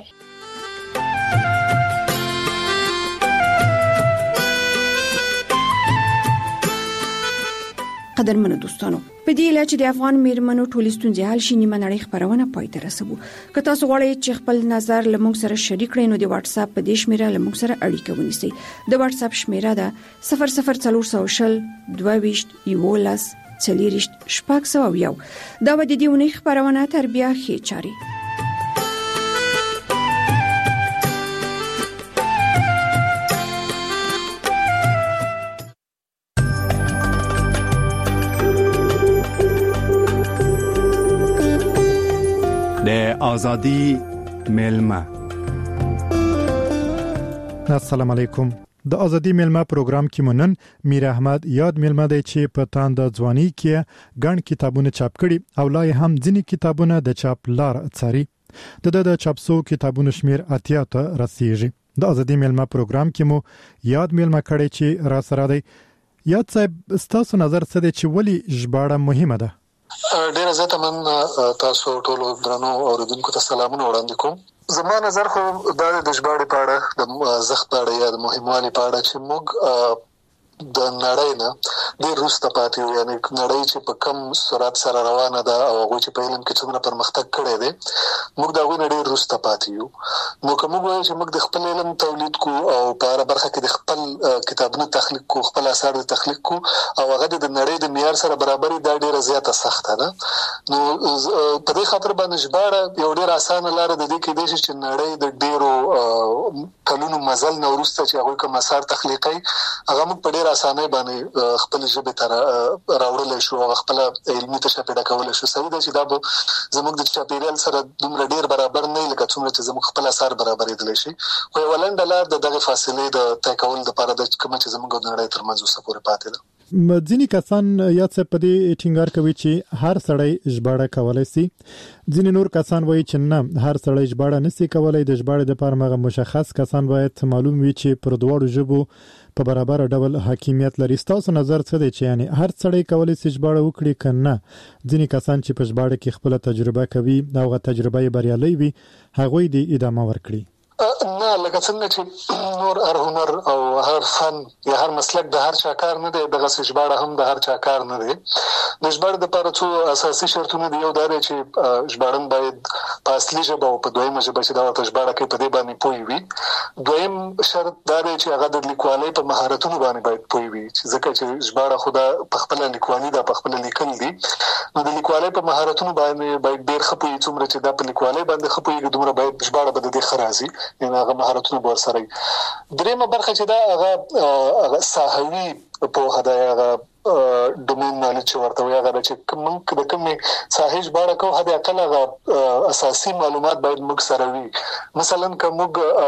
قدرمنو دوستانو په دې لاره چې د افغان میرمنو ټولې ستونزې حل شي نیمه نړۍ خبرونه پای ته رسوو که تاسو غواړئ چې خپل نظر لمونږ سره شریک کړئ نو د واتس اپ په دې شمیره لمونږ سره اړیکه ونیسئ د واتس اپ شمیره ده 00400 22 11 40 شپږ دا و د دې ونې خبرونه تر بیا خې چاري آزادی میلمه. السلام علیکم. د ازادي میلمه پروګرام کې مونن میر احمد یاد میلمه دی چې په تاند ځواني کې ګڼ کتابونه چاپ کړي او لا هم ځینې کتابونه د چاپ لار څاري. د چاپسو کتابونو شمیر اتیا ته رسیږي. د ازادي میلمه پروګرام کې مو یاد میلمه کړي چې را سره دی. یاد صاحب ستاسو نظر څه دی چې ولی ژباړه مهمه ده؟ ډیر زه ته من تاسو ټول درنو اوریدونکو ته سلامونه وړاندې کوم زما نظر خو د ژباړې په اړه د زخت په اړه یا د مهموالي په اړه چې موږ د نړۍ نه ډیر وروسته پاتې یو یعنی نړۍ چې په کم سرعت سره روانه ده او هغه چې په علم کې څومره پرمختګ کړی دی موږ دا غوښنه ډیر وروسته پاتې یو نو کوم وایي چې موږ د خپل علم تولید کو او په هر برخه کې د خپل کتابونو تخلیق کو خپل اثار تخلیق کو او هغه د نړۍ د معیار سره برابرۍ دا ډیره زیاته سخته ده نو په دې خاطر باندې ژباړه یو ډیر اسانه لار ده د کې د چې نړۍ د ډیرو کلونو مزل نو وروسته چې هغه کوم اثار تخلیقي هغه موږ په ډیر اسانه باندې خپل ژبه تر راوړل شو خپل علمي تشه پیدا کول شو صحیح ده چې دا زموږ د چاپیریال سره دومره ډیر برابر نه لکه څومره چې زموږ خپل اثار برابرې دي شي خو ولنډ لار دغه فاصله د تکول لپاره د کوم چې زموږ د نړۍ ترمنځ اوسه پورې پاتې ده ځینې کسان یاد څه په دې ټینګار کوي چې هر سړی ژباړه کولای شي ځینې نور کسان وایي چې نه هر سړی ژباړه نشي کولای د ژباړې لپاره مغه مشخص کسان باید معلوم وي چې پر دوړو ژبو په برابر ډول حاکمیت لري تاسو نظر څه دی چې یعنی هر سړی کولای شي ژباړه وکړي کنه ځینې کسان چې په ژباړه کې خپل تجربه کوي او هغه تجربه یې بریالي وي هغه دې ادامه ورکړي نه لکه څنګه چې نور هر هنر او هر فن یا هر مسلک د هر چا کار نه دی دغه ژباړه هم د هر چا کار نه دی د ژباړې لپاره څو اساسي شرطونه دي یو دا دی چې ژباړن باید په اصلي ژبه او په دویمه ژبه چې دا ژباړه کوي په دې باندې پوي وي دویم شرط دا دی چې هغه د لیکوالۍ په مهارتونو باندې باید پوي وي ځکه چې ژباړه خو د په خپل لیکوالۍ د په خپل لیکل دي نو د لیکوالۍ په مهارتونو باندې باید ډېر ښه پوي څومره چې دا په لیکوالۍ باندې ښه پوي دومره باید ژباړه به د دې خرازي یعنی هغه مهارتونه به سره درېمه برخه چې دا هغه ساحوي په هدا هغه ډومین نالج ورته وي هغه چې کوم د کوم ساحوي ژباړه کوو هدا کله هغه اساسي معلومات باید موږ سره وي مثلا کوم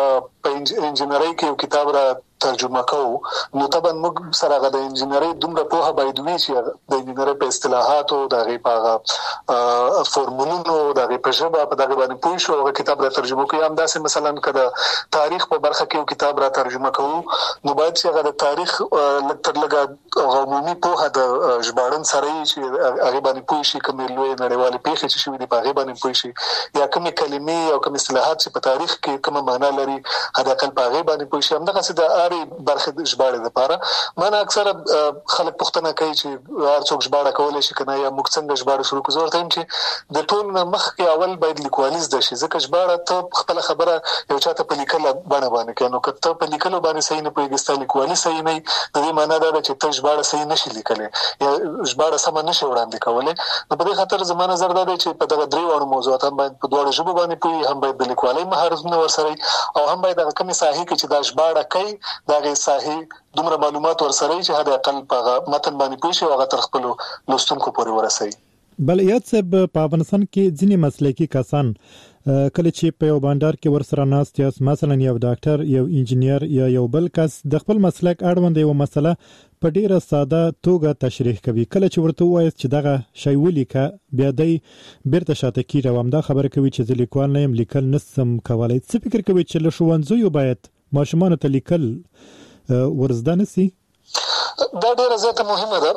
په انجینرۍ کې یو کتاب را ترجمه کوو نو طبعا موږ سره هغه د انجینرۍ دومره په باید وي چې د انجینرۍ په اصطلاحات او د غیبه فورمولونو د غیبه ژبه په دغه باندې پوه شو هغه کتاب را ترجمه کوي هم داسې مثلا کله تاریخ په برخه کې یو کتاب را ترجمه کوو نو باید چې هغه د تاریخ لږ عمومي په د ژباړن سره چې هغه باندې پوه شي کوم لوی نړیوالې پیښې چې شوې دي په هغه باندې پوه شي یا کوم کلمې او کوم اصطلاحات چې په تاریخ کې کوم معنا لري هدا کل پاغه باندې پوښي همدغه څه د اړي برخه د ژباړې لپاره مانه اکثره خلک پوښتنه کوي چې هر څوک ژباړه کولای شي کنه یا موږ څنګه ژباړه شروع کوو ورته چې د ټول مخکې اول باید لیکوالي زده شي ځکه ژباړه ته خپل خبره یو چاته په لیکل باندې کوي نو کته په لیکل باندې صحیح نه پوهیږي لیکوالي صحیح نه د دې معنی دا چې ته ژباړه صحیح نشي لیکلای یا ژباړه سم نه شي وړاندې کولای نو په دې خاطر زمانه نظر دا دی چې په دغه درې وړو موضوعات هم باید په دوه ژبو باندې پوهی هم باید د لیکوالۍ مهارتونه ورسره او هم باید د کومې ساحې کې چې دا ژباړه کوي دغه ساحې دومره معلومات ورسره چې هدا اقل په متن باندې پوښي او هغه تر خپل لوستونکو پورې ورسوي. بل یاد صاحب په افغانستان کې ځینې مسلکي کسان کله چې په یو بانډار کې ورسره ناست یاست مثلا یو ډاکټر یو انجینیر یا یو بل کس د خپل مسلک اړوند یو مسله په ډیره ساده توګه تشریح کوي کله چې ورته وایي چې دغه شی ولیکه بیا دی بیرته شاته کیږي او دا خبره کوي چې د لیکوال نه يم لیکل نسم کولای څه فکر کوي چې له ښوونځیو باید ماشومان ته لیکل ورزده نسی دا ډیره زیاته مهمه ده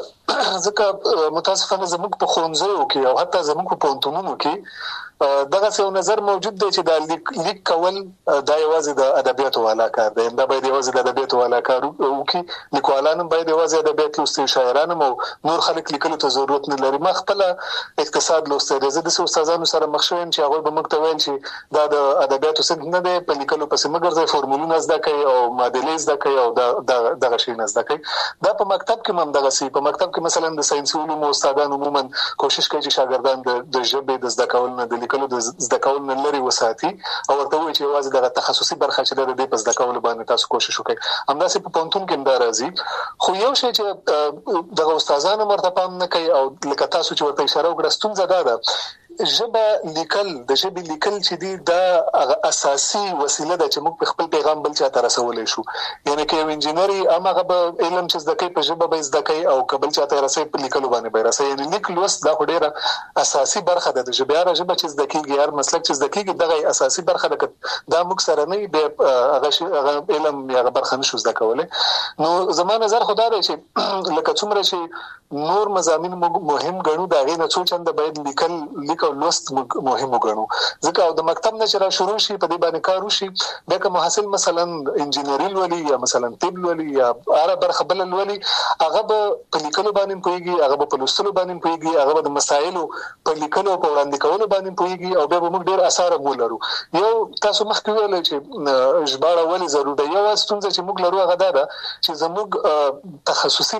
ځکه متاسفانه زموږ په ښوونځیو کې او حتی زموږ په پوهنتونونو کې دغه څه نظر موجود دی چې دا لیک کول دا یوازې د ادبیاتو والا کار دی دا باید یوازې د ادبیاتو والا کار وکړي لیکوالان باید یوازې ادبیات لوستي شاعران او نور خلک لیکلو ته ضرورت نه لري ما خپل اقتصاد لوستي زه د استادانو سره مخ شوم چې هغه به موږ ته ویل چې دا د ادبیاتو څخه نه دی په لیکلو پسې مګرځي فورمولونه زده کوي او معادلې زده کوي او دغه شی نه زده کوي دا په مکتب کې هم دغه سي په مکتب کې مثلا د ساينس علومو استادان عموما کوشش کوي چې شاګردان د ژبې د زده کول نه د لیکلو د زده کول نه لري وساتي او ورته وایي چې یوازې د تخصصي برخه چې د دې په زده کول باندې تاسو کوشش وکړئ همداسې په پونتون کې هم راځي خو یو شی چې د استادانو مرته پام نه کوي او لکه تاسو چې ورته اشاره وکړه ستونزه ده ژبه لیکل د ژبې لیکل چې دی دا اساسي وسیله ده چې موږ په خپل پیغام بل چاته رسولای شو یعنی کې یو انجینری هغه به علم چې زده کوي په ژبه به زده کوي او قبل چاته رسي په لیکلو باندې به رسي یعنی لیک لوست دا ډیره اساسي برخه ده د ژبه ژبه چې زده کیږي هر مسلک چې زده کیږي دغه اساسي برخه ده دا موږ سره نه به هغه علم یا برخه نشو زده کولای نو زمانه نظر خدای دی چې لکه څومره چې نور مضامین مهم ګڼو دا غي نه څو چنده باید لیکل او لوست مهم وګڼو ځکه د مکتب نه چې را شروع شي په دې باندې کار وشي دا کوم محصل مثلا انجینری ولي یا مثلا طب ولي یا هر برخه بل ولي هغه په لیکلو باندې پويږي هغه په لوستلو باندې پويږي هغه د مسایلو په لیکلو په وړاندې کولو باندې پويږي او به موږ ډېر اثر مولرو یو تاسو مخکې ویل چې ژباړه ولې ضروري ده یو ستونزه چې موږ لرو هغه ده چې زموږ تخصصي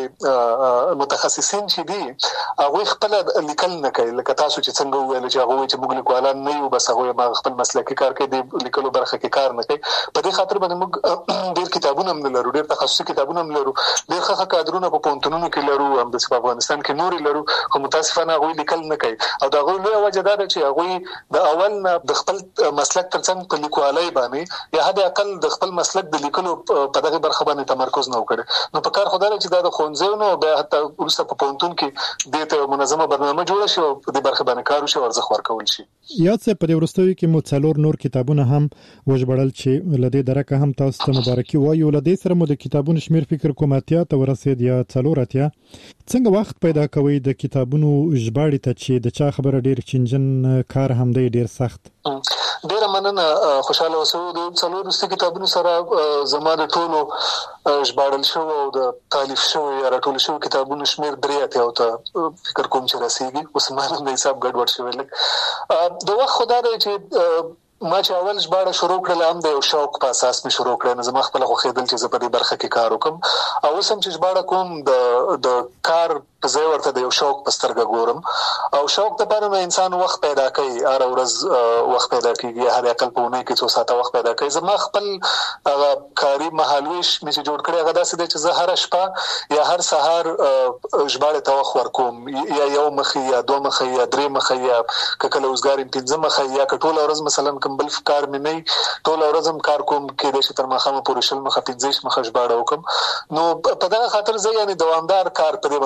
برخه متخصصین چې دي هغه خپل لیکل نه کوي لکه تاسو چې څنګه ویل چې هغه چې موږ لیکوالان نه یو بس هغه خپل مسلکي کار کوي د لیکلو برخه کې کار نه کوي په دې خاطر باندې موږ ډېر کتابونه هم لرو ډېر تخصصي کتابونه هم لرو ډېر ښه کادرونه په پونتونونو کې لرو هم د افغانستان کې نور لرو خو متاسفانه هغه لیکل نه کوي او دا غوړي لوی وجه دا چې هغه د اول نه د خپل مسلک ترڅنګ په لیکوالۍ باندې یا حد اقل د خپل مسلک د لیکلو په دغه برخه باندې تمرکز نه وکړي نو په کار خدای چې دا د خونځونو به حتی ورسته په پونتون کې د ته منظمه برنامه جوړه شي او په دې برخه باندې کار وشي ورزخ ورکول شي یاد څه په ورستوي کې مو څلور نور کتابونه هم وژبړل چې لدې درکه هم تاسو ته مبارکي وایو لدې سره مو د کتابونو شمیر فکر کوم اتیا ته ورسید یا څلور اتیا څنګه وخت پیدا کوي د کتابونو ژباړې ته چې د چا خبره ډیر چنجن کار هم دی ډیر سخت ډیره مننه خوشاله اوسو د څلور کتابونو سره زماده ټولو ژباړل شو او د تالیف شو یا راټول شو کتابونو شمیر درې اتیا او ته فکر کوم چې رسیدي اوس مانه د حساب ګډوډ شوی لګ د وخت خدای دی چې ما چې اول ژباړه شروع کړل هم د یو شوق په اساس مې شروع کړل نو زما خپل خو خېدل چې زه په دې برخه کې کار وکم او سم چې ژباړه کوم د کار په ځای ورته د یو شوق په سترګه ګورم او شوق ته پاره انسان وخت پیدا کوي هر ورځ وخت پیدا کوي هر عقل په ونه کې 2 ساعته وخت پیدا کوي زما خپل هغه کاری مهالويش مې چې جوړ کړی هغه داسې دی چې زه هر شپه یا هر سهار ژباړه ته وخت ورکوم یا یو مخې یا دوه مخې یا درې مخې یا کله اوسګار پنځه مخې یا ټول ورځ مثلا بل کار مې نه ټول ورځم کار کوم کې د شتر مخامه پورې شل مخه 15 مخه ژباړه وکم نو په دغه خاطر زه یعنی دوامدار کار پرې باندې کوم او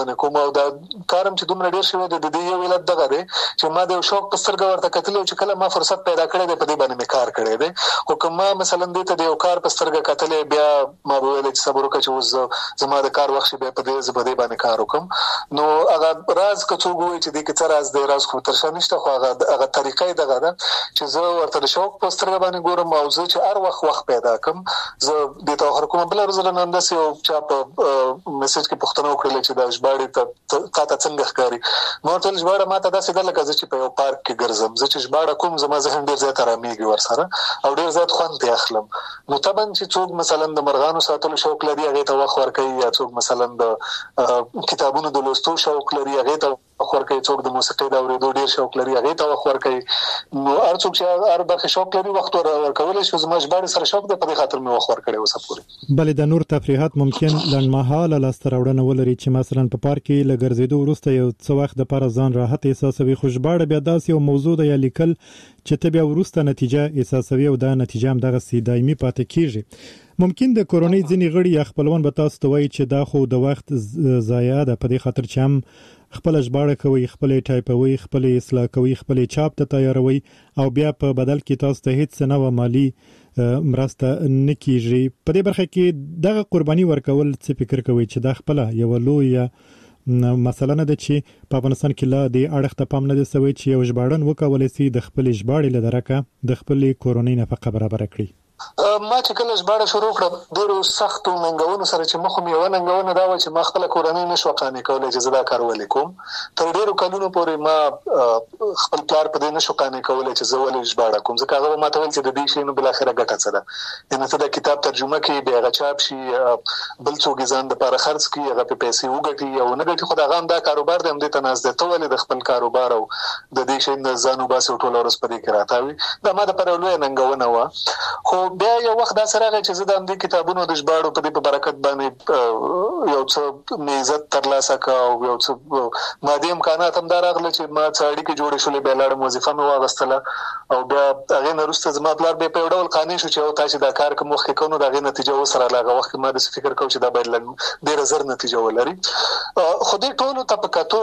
او دا کارم چې دومره ډیر شوی د دې یو علت دغه دی چې ما د شوق په سترګه ورته کتل چې کله ما فرصت پیدا کړی دی په دې باندې مې کار کړی دی خو کومه مثلا دې ته د یو کار په سترګه کتل بیا ما ویل چې صبر وکړه چې اوس زما د کار وخت به په دې باندې کار وکم نو هغه راز کڅو ګوي چې د کڅ راز دی راز خو تر شنه نشته خو هغه طریقې دغه ده چې زه ورته د شوق په سترګه باندې ګورم او زه چې هر وخت پیدا کوم زه د توخر کوم بل ورځ نن انداس یو چا په میسج کې پښتنو کړل چې د ژباړې ته څنګه ښکاری نو ټول ژباړه ماته داسې د لکه چې په یو پارک کې ګرځم زه چې ژباړه کوم زما ذهن ډیر زیات آراميږي ورسره او ډیر زیات خوند ته اخلم نو طبعا چې څوک مثلا د مرغانو ساتلو شوق لري هغه ته وخت ورکوي یا څوک مثلا د کتابونو د لوستلو شوق لري هغه ته وخت ورکوي څوک د موسیقۍ د اوریدو ډیر شوق لري هغه ته وخت ورکوي نو هر څوک چې هر برخه شوق لري وخت ورکول شي زما ژباړې سره شوق د په خاطر مې وخت ورکړي وسه پوری بلې د نور تفریحات ممکن لنډمهاله لاستراوړنه ولري چې مثلا په پارک کې لګرځېدو وروسته یو څه وخت د پر ځان راحت احساسوي خو ژباړه بیا داسې یو موضوع ده یا لیکل چې ته بیا وروسته نتیجه احساسوي او دا نتیجه هم دغه سي دایمي پاتې کیږي ممکن د کورونی ځینې غړي یا خپلوان به تاسو ته وایي چې دا خو د وخت ضایع ده په دې خاطر چې هم خپل ژباړه کوي خپل ټایپوي خپل اصلاح کوي خپل چاپ ته تیاروي او بیا په بدل کې تاسو ته هیڅ نه و مالی مرسته نکیږي په دې برخه کې دغه قرباني ورکول څه فکر کوي چې دا خپل یو لوی مثلا د چې په افغانستان کې لا د اړخ ته پام نه دی سوی چې یو ژباړن وکولای شي د خپل ژباړې لدرکه د خپل کورونی نفقه برابر کړي ما چې کله ژباړه شروع کړم ډېرو سختو ننګونو سره چې مخ مې یو ننګونه دا و چې ما خپل کورنۍ نشو قانې کولای چې زدا کار ولیکم تر ډېرو کلونو پورې ما خپل پلار په دې نشو قانې کولای چې زه ولې ژباړه کوم ځکه هغه ما ته ویل چې د دې شی نو بل اخره ګټه څه ده یعنی ته د کتاب ترجمه کې به هغه چاپ شي بل څوک ځان د لپاره خرڅ کړي هغه په پیسې وګټي او نه ګټي خو دا غام دا کاروبار دی هم دې تناز دی ته ولې د خپل کاروبار او د دې شی نه ځانو باسي ټول ورځ په دې کې راتاوي دا ما د پرولوي ننګونه و خو بیا یو وخت دا سره چې زه د دې کتابونو د ژباړو په دې په برکت باندې یو څه عزت ترلاسه کا او یو څه مادي امکانات هم دراغله چې ما څاړي کې جوړې شولې به لاړم وظیفه مې واغستله او بیا هغه نرسته زما پلار به په ډول قانې شو چې او تاسو دا کار کوم وخت کوو دا غي نتیجه وسره لاغه وخت ما د فکر کوم چې دا به ډېر زر نتیجه ولري خو دې ټولو تپکاتو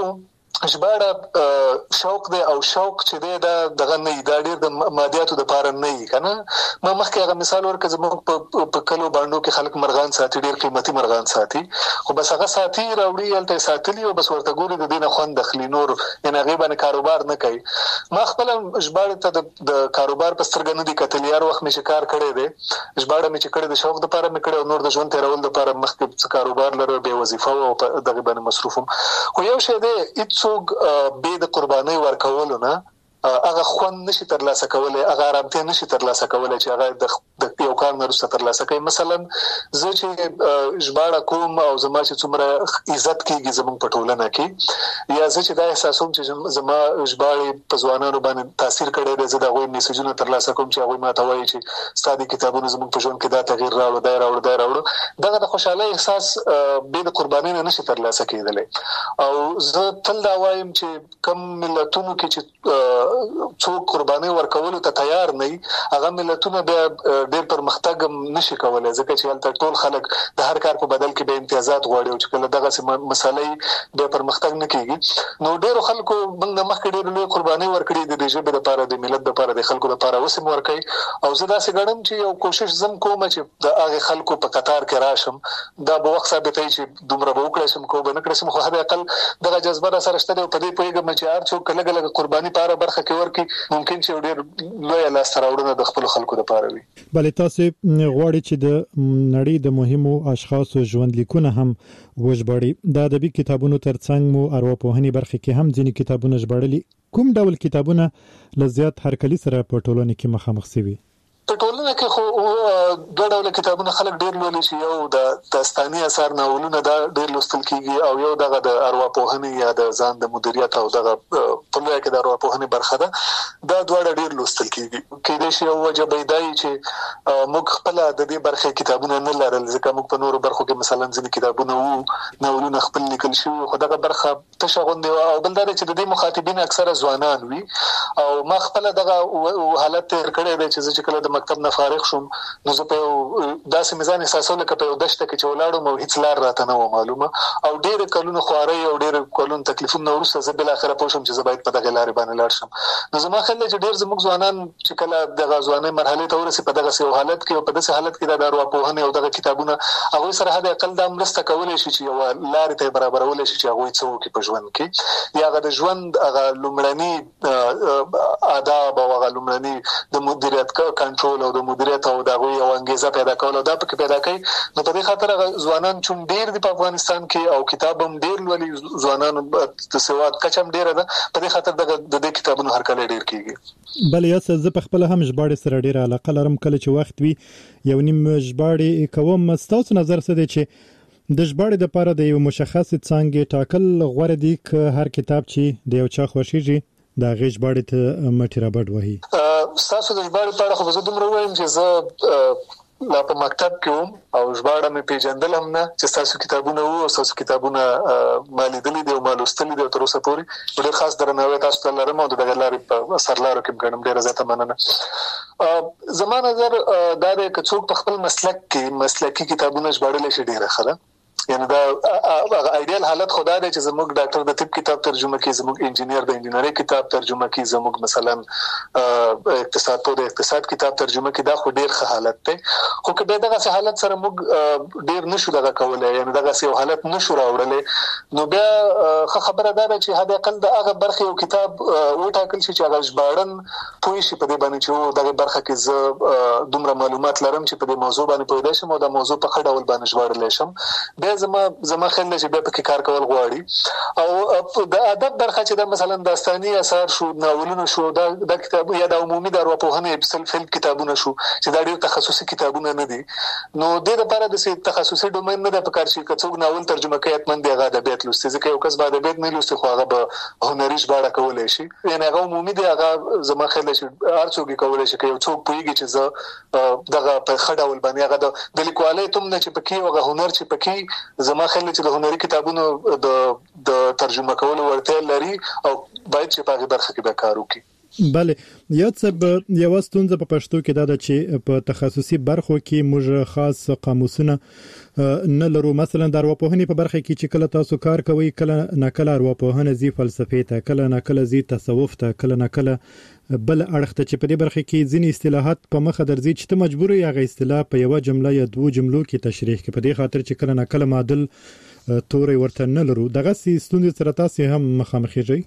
ژباړه شوق دی او شوق چې دی دا دغه نه دا ډېر د مادیاتو د پاره نه وي کنه ما مخکې هغه مثال ورکړم زموږ په کلو باندې کې خلک مرغان ساتي ډېر قیمتي مرغان ساتي خو بس هغه ساتي راوړي الته ساتلی او بس ورته ګوري د دینه خوند دخلي نور ان هغه باندې کاروبار نه کوي ما خپل ژباړه ته د کاروبار په سترګې نه دي کتل یار وخت مې شکار کړی دی ژباړه مې چې کړی د شوق لپاره مې کړی او نور د ژوند تیرول لپاره مخکې کاروبار لرو به وظیفه او دغه باندې مصروفم خو یو شی دی څوک به د قرباني ورکولو نه هغه خوند نشي ترلاسه کولای هغه آرامتیا نشي ترلاسه کولای چې هغه د یو کار نه رسته ترلاسه کوي مثلا زه چې ژباړه کوم او زما چې څومره عزت کیږي زموږ په ټولنه کې یا زه چې دا احساسوم چې زما ژباړه په ځوانانو باندې تاثیر کړی دی زه دا غوښنه میسجونه ترلاسه کوم چې هغه ما ته وایي چې ستاسو کتابونه زموږ په ژوند کې دا تغییر راوړو دغه د خوشاله احساس به د قرباني نه نشي ترلاسه کېدلی او زه تل دا وایم چې کم ملتونو کې چې څوک قرباني ورکولو ته تیار نه هغه ملتونه به ډېر پرمختګ نشي کولای ځکه چې هلته ټول خلک د هر کار په بدل کې به امتیازات غواړي او چې کله دغه مسالې به پرمختګ نه کیږي نو ډېر خلکو موږ مخکې ډېر لوی قرباني ورکړي د دې ژبې لپاره د ملت لپاره د خلکو لپاره وسم ورکړي او زه دا څنګه چې یو کوشش زم کوم چې د هغه خلکو په قطار کې راشم دا به وخت ثابتای چې دومره به وکړم چې کوم نه کړم خو هغه اقل دغه جذبه سره شته او په دې پیغام چې هر څوک کله قرباني لپاره برخه کې ورکي ممکن چې ډېر لوی لاس راوړنه د خپل خلکو لپاره وي بلې تاسو غواړئ چې د نړۍ د مهمو اشخاصو ژوند لیکونه هم وژباړي د ادبي کتابونو ترڅنګ مو ارواپوهنې برخه کې هم ځینې کتابونه ژباړلي کوم ډول کتابونه لزیات هرکلی سره په ټولنه کې مخامخ شوي په ټولنه کې خو دوه ډول کتابونه خلک ډېر لولي چې یو د داستاني اثر ناولونه دا ډېر لوستل کیږي او یو دغه د ارواپوهنې یا د ځان د مدیریت او دغه په لوی کې د ارواپوهنې برخه ده دا دوه ډېر لوستل کیږي کله چې یو وجه بيدای چې موږ خپل د دې برخه کتابونه نه لرل ځکه موږ په نورو برخو کې مثلا ځینې کتابونه وو ناولونه خپل لیکل شوی خو دغه برخه تشغوندي او بل دا چې د دې مخاطبین اکثره ځوانان وي او ما خپل دغه حالت تر کړی دی چې کله د مکتب نه فارغ شوم نو زه زه په داسې میزان احساسول لکه په دشته کې چې ولاړم او هیڅ لار راته نه و معلومه او ډېر کلونه خواري او ډېر کلونه تکلیفونه ورسره زه بل اخره پوه شم چې زه باید په دغه لارې باندې لاړ شم. نو زما خیال چې ډېر زموږ ځوانان چې کله د ځوانۍ مرحله ته ورسي په دغه سه حالت کې او په دغه حالت کې د ارواپوهنې او دغه کتابونه هغه سره د اقل د مرسته کولای شي چې یو لارې ته برابرول شي چې هغه څه وکړي په ژوند کې یا د ژوند هغه لومړني آداب او هغه لومړني د مدیریت کنټرول او د مدیریت او د یو انګیزه پیدا کول او دا پکې پیدا کوي. نو په دې خاطر ځوانان چې ډېر د افغانستان کې او کتاب هم ډېر ولي ځوانان د سواد کچم ډېر ده په دې خاطر د دې کتابونو هر کله ډېر کیږي. بل یا څه زه په خپل هم ژباړې سره ډېر علاقه لرم کله چې وخت وي یو نیم ژباړې کوم. ستاسو نظر څه دی چې د ژباړې لپاره د یو مشخص څانګې ټاکل غوړه دي که هر کتاب چې د یو چا خوښیږي دا غي ژباړې ته مټی رابړ وهي؟ تاسو د ژباړې په اړه خو زه دومره وایم چې زه لا په مکتب کې وم او ژباړه مې پیژندل هم نه چې تاسو کتابونه وو او تاسو کتابونه مالي دي او مالوستلي دي تر اوسه پورې ډېر خاص درناوی تاسو ته لرم او دغه لارې په سرلارو کې ګڼم ډېر زیاته مننه. زما نظر دا دی چې څوک په خپل مسلک کې مسلکی کتابونه ژباړل شي ډېر ښه ده. یعنی دا ایدیال حالت خدا دی چې زموږ ډاکټر د طب کتاب ترجمه کوي زموږ انجینیر د انجینری کتاب ترجمه کوي زموږ مثلا اقتصاد په د اقتصاد کتاب ترجمه کوي دا خو ډیر ښه حالت دی. خو کله دغه حالت سره موږ ډیر نشو دغه کولای یعنی دغه یو حالت نشو راوړل نو بیا خبره ده چې هدا اقل د هغه برخه یو کتاب وټاکل شي چې هغه ژباړن پوي شي په دې باندې چې دغه برخه کې ز دومره معلومات لرم چې په دې موضوع باندې پوهیدای شم او د موضوع په خړ ډول باندې ژباړل شم. زما خیال چې به پکې کار کول غواړي او د ادب برخه چې د مثلا داستاني اثر شو ناولونه شو د کتاب یا د عمومي د ارواپوهنې په فلم کتابونه شو چې دا ډېر تخصصي کتابونه نه دي نو د لپاره د تخصصي ډومین نه د پکار شي کڅوګ ناول ترجمه کوي اتمن دی غاده بیت لوستي ځکه یو کس بعد بیت نه لوستي خو هغه به هنري ژباړه کولای شي یعنی هغه عمومي دی هغه زما خیال چې هر څوک کولای شي یو څوک پوهیږي چې زه دغه په خډاول باندې هغه د لیکوالۍ تم نه چې پکې هغه هنر چې پکې زما خیال چې د هنري کتابونو د ترجمه کولو ورته لري او باید چې په برخه کې به کار وکړي. بله یا څه یو ستونزه په پښتو کې دا ده چې په تخصصي برخو کې موږ خاص قاموسونه نه لرو. مثلا د ارواپوهنې په برخه کې چې کله تاسو کار کوئ کله نه کله ارواپوهنه زی فلسفه ته کله نه کله زی تصوف ته کله نه کله بل اړخ ته چې په دې برخه کې ځینې اصطلاحات په مخه درځي چې ته مجبور یې هغه اصطلاح په یو جمله یا دوه جملو کې تشریح کړې په دې خاطر چې کله نه کله معادل تورې ورته نه لرو. دغه ستونزې سره تاسو هم مخامخ یې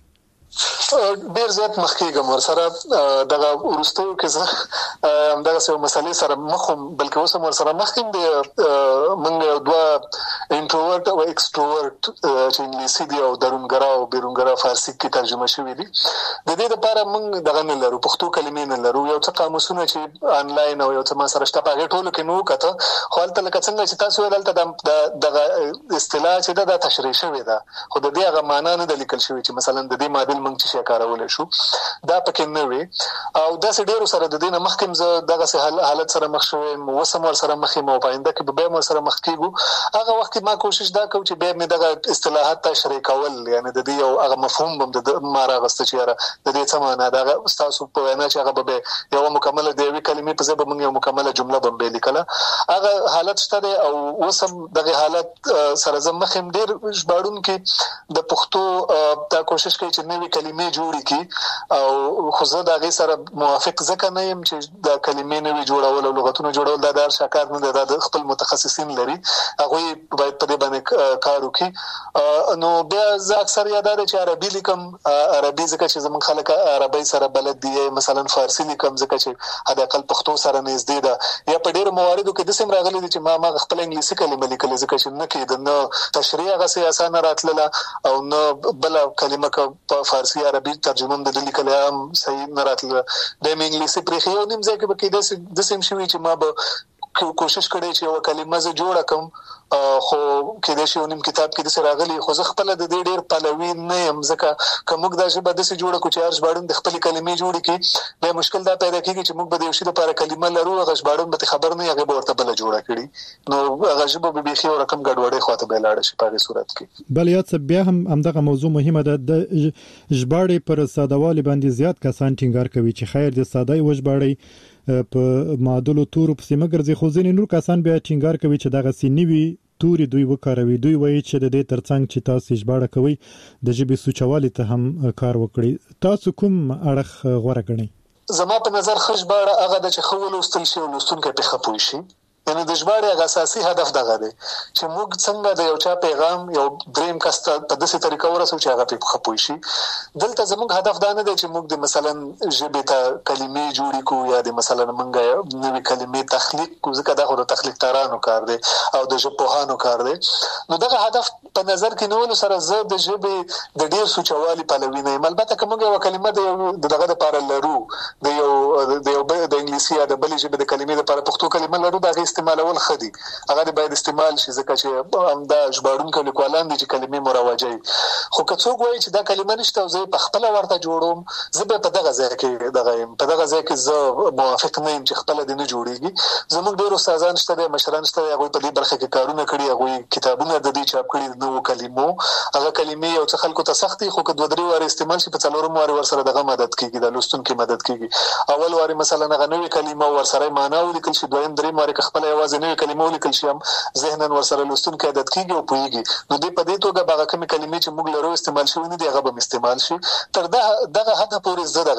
ډیر زیات مخکېږم ورسره دغه ورستیو کې زه همدغه څه مسلې سره مخم بلکې اوس هم ورسره مخکیم دي موږ دوه انټروورټ او ایکسټروورټ چې انګلیسي دی او درونګرا او بیرونګرا فارسی کې ترجمه شوی دي د دې لپاره موږ دغه نه لرو پښتو کلمې نه لرو یو څه قاموسونه چې آنلاین او یو څه ما سره شته په ټولو کې نو کته خو هلته لکه څنګه چې تاسو ولته دغه اصطلاح چې د تشریح شوی ده خو د دې هغه معنا نه د لیکل شوی چې مثلا د دې معادل موږ چې کارول شو دا پکې نه وي او د ډیرو سره د دینه مخکم ز دغه حالت سره مخ شوم وسم سره مخې مو پاینده کې به مو سره مخ کیږو هغه وخت ما کوشش دا کوم چې به مې دغه اصطلاحات تشریح کول یعنی د دې یو هغه مفهوم هم د مارا غست چې را د دې څه معنا دا تاسو په وینا چې هغه به یو مکمله دی وی کلمې په ځای به موږ یو مکمله جمله به لیکله هغه حالت شته او وسم دغه حالت سره زم مخم ډیر ژباړون کې د پښتو دا کوشش کوي چې نوې کلمې جوړی کی او خو زه د هغه سره موافق ځکه نه يم چې د کلمې نوې جوړول او لغتونه جوړول دا د شاکار نه د خپل متخصصین لري هغه باید په دې باندې کار وکړي نو بیا زه اکثر یاد ده چې عربي لیکم عربي ځکه چې زمون خلک عربي سره بلد دي مثلا فارسی لیکم ځکه چې هدا خپل پښتو سره نږدې ده یا په ډیرو مواردو کې د سیم راغلي دي چې ما خپل انګلیسي کلمه لیکل ځکه چې نه کېد نه تشریح غسه اسانه راتله او نه بل کلمه په فارسی عربي ترجمه د لیکل هم صحیح نه راتله د انګلیسي پرې خو نیم ځکه به کې د سیم شوی چې ما به کوشش کړی چې یو کلمه ز جوړ کم خو کې د شیونیم کتاب کې د سراغلی خو زه خپل د دې ډیر پلوي نه يم ځکه کومګ د ژبه د سې جوړه کو چې ژباړن د خپل کلمې جوړي کې به مشکل دا پیدا کیږي چې موږ به د یو شی لپاره کلمه لرو هغه ژباړن به خبر نه هغه ورته بل جوړه کړي نو هغه ژبه به بيخي رقم ګډوډي خواته به لاړ شي په هغه صورت کې بل یاد څه بیا هم دغه موضوع مهمه ده د ژباړې پر سادهوالي باندې زیات کسان ټینګار کوي چې خیر د ساده وژباړې په معادلو تورو په سیمه ګرځي خو ځینې نور کسان بیا ټینګار کوي چې دغه سینوي توري دوی وکاروي دوی وایي چې د دې ترڅنګ چې تاسو ژباړه کوي د ژبې سوچوالي ته هم کار وکړي تاسو کوم اړخ غوړه کړئ زما په نظر خژباړه هغه د چخول واستل شي ولستونکو په خپوي شي یعنی د ژباړې هغه اساسي هدف دغه دی چې موږ څنګه د یو چا پیغام یو دریم کس ته په داسې طریقه ورسو چې هغه په خپوي شي دلته زموږ هدف دا نه دی چې موږ د مثلا ژبې ته کلمې جوړې کو یا د مثلا موږ نوې کلمې تخلیق کو ځکه دا خو د تخلیق ترانو کار دی او د ژبپوهانو کار دی نو دغه هدف په نظر کې نو سره زه د ژبې د ډیر سوچوالي پلوي نه یم البته کومه یو کلمه دغه لپاره لرو د یو د انګلیسي یا د بل ژبې د کلمې لپاره پښتو کلمه لرو دا استعمالول خدي هغه باید استعمال شي ځکه چې همدا ژباړونکو لیکوالان دي چې کلمې مروجي خو که څوک وایي چې دا کلمه نشته او زه په خپل ورته جوړوم زه به په دغه ځای کې زه موافق نه یم چې خپل د نه جوړيږي زموږ ډېر استادان شته د مشران شته هغه په دې برخه کې کارونه کړي هغه کتابونه د دې چاپ کړي نو کلمو هغه کلمې او څه خلکو ته سختي خو که دوه درې واره استعمال شي په څلورم واره ور سره دغه مدد کیږي د لوستونکو مدد کیږي اول واره مثلا هغه نوې کلمه ور سره معنا ولیکل شي دویم دریم واره خپل یوازې نوې کلمه ولیکل شي هم ذهناً ورسره لوستونکو عادت کیږي او پوهیږي نو دې په دې توګه باغه کومې کلمې چې موږ لرو استعمال شوی نه دی هغه به استعمال شي تر دغه حد پورې زه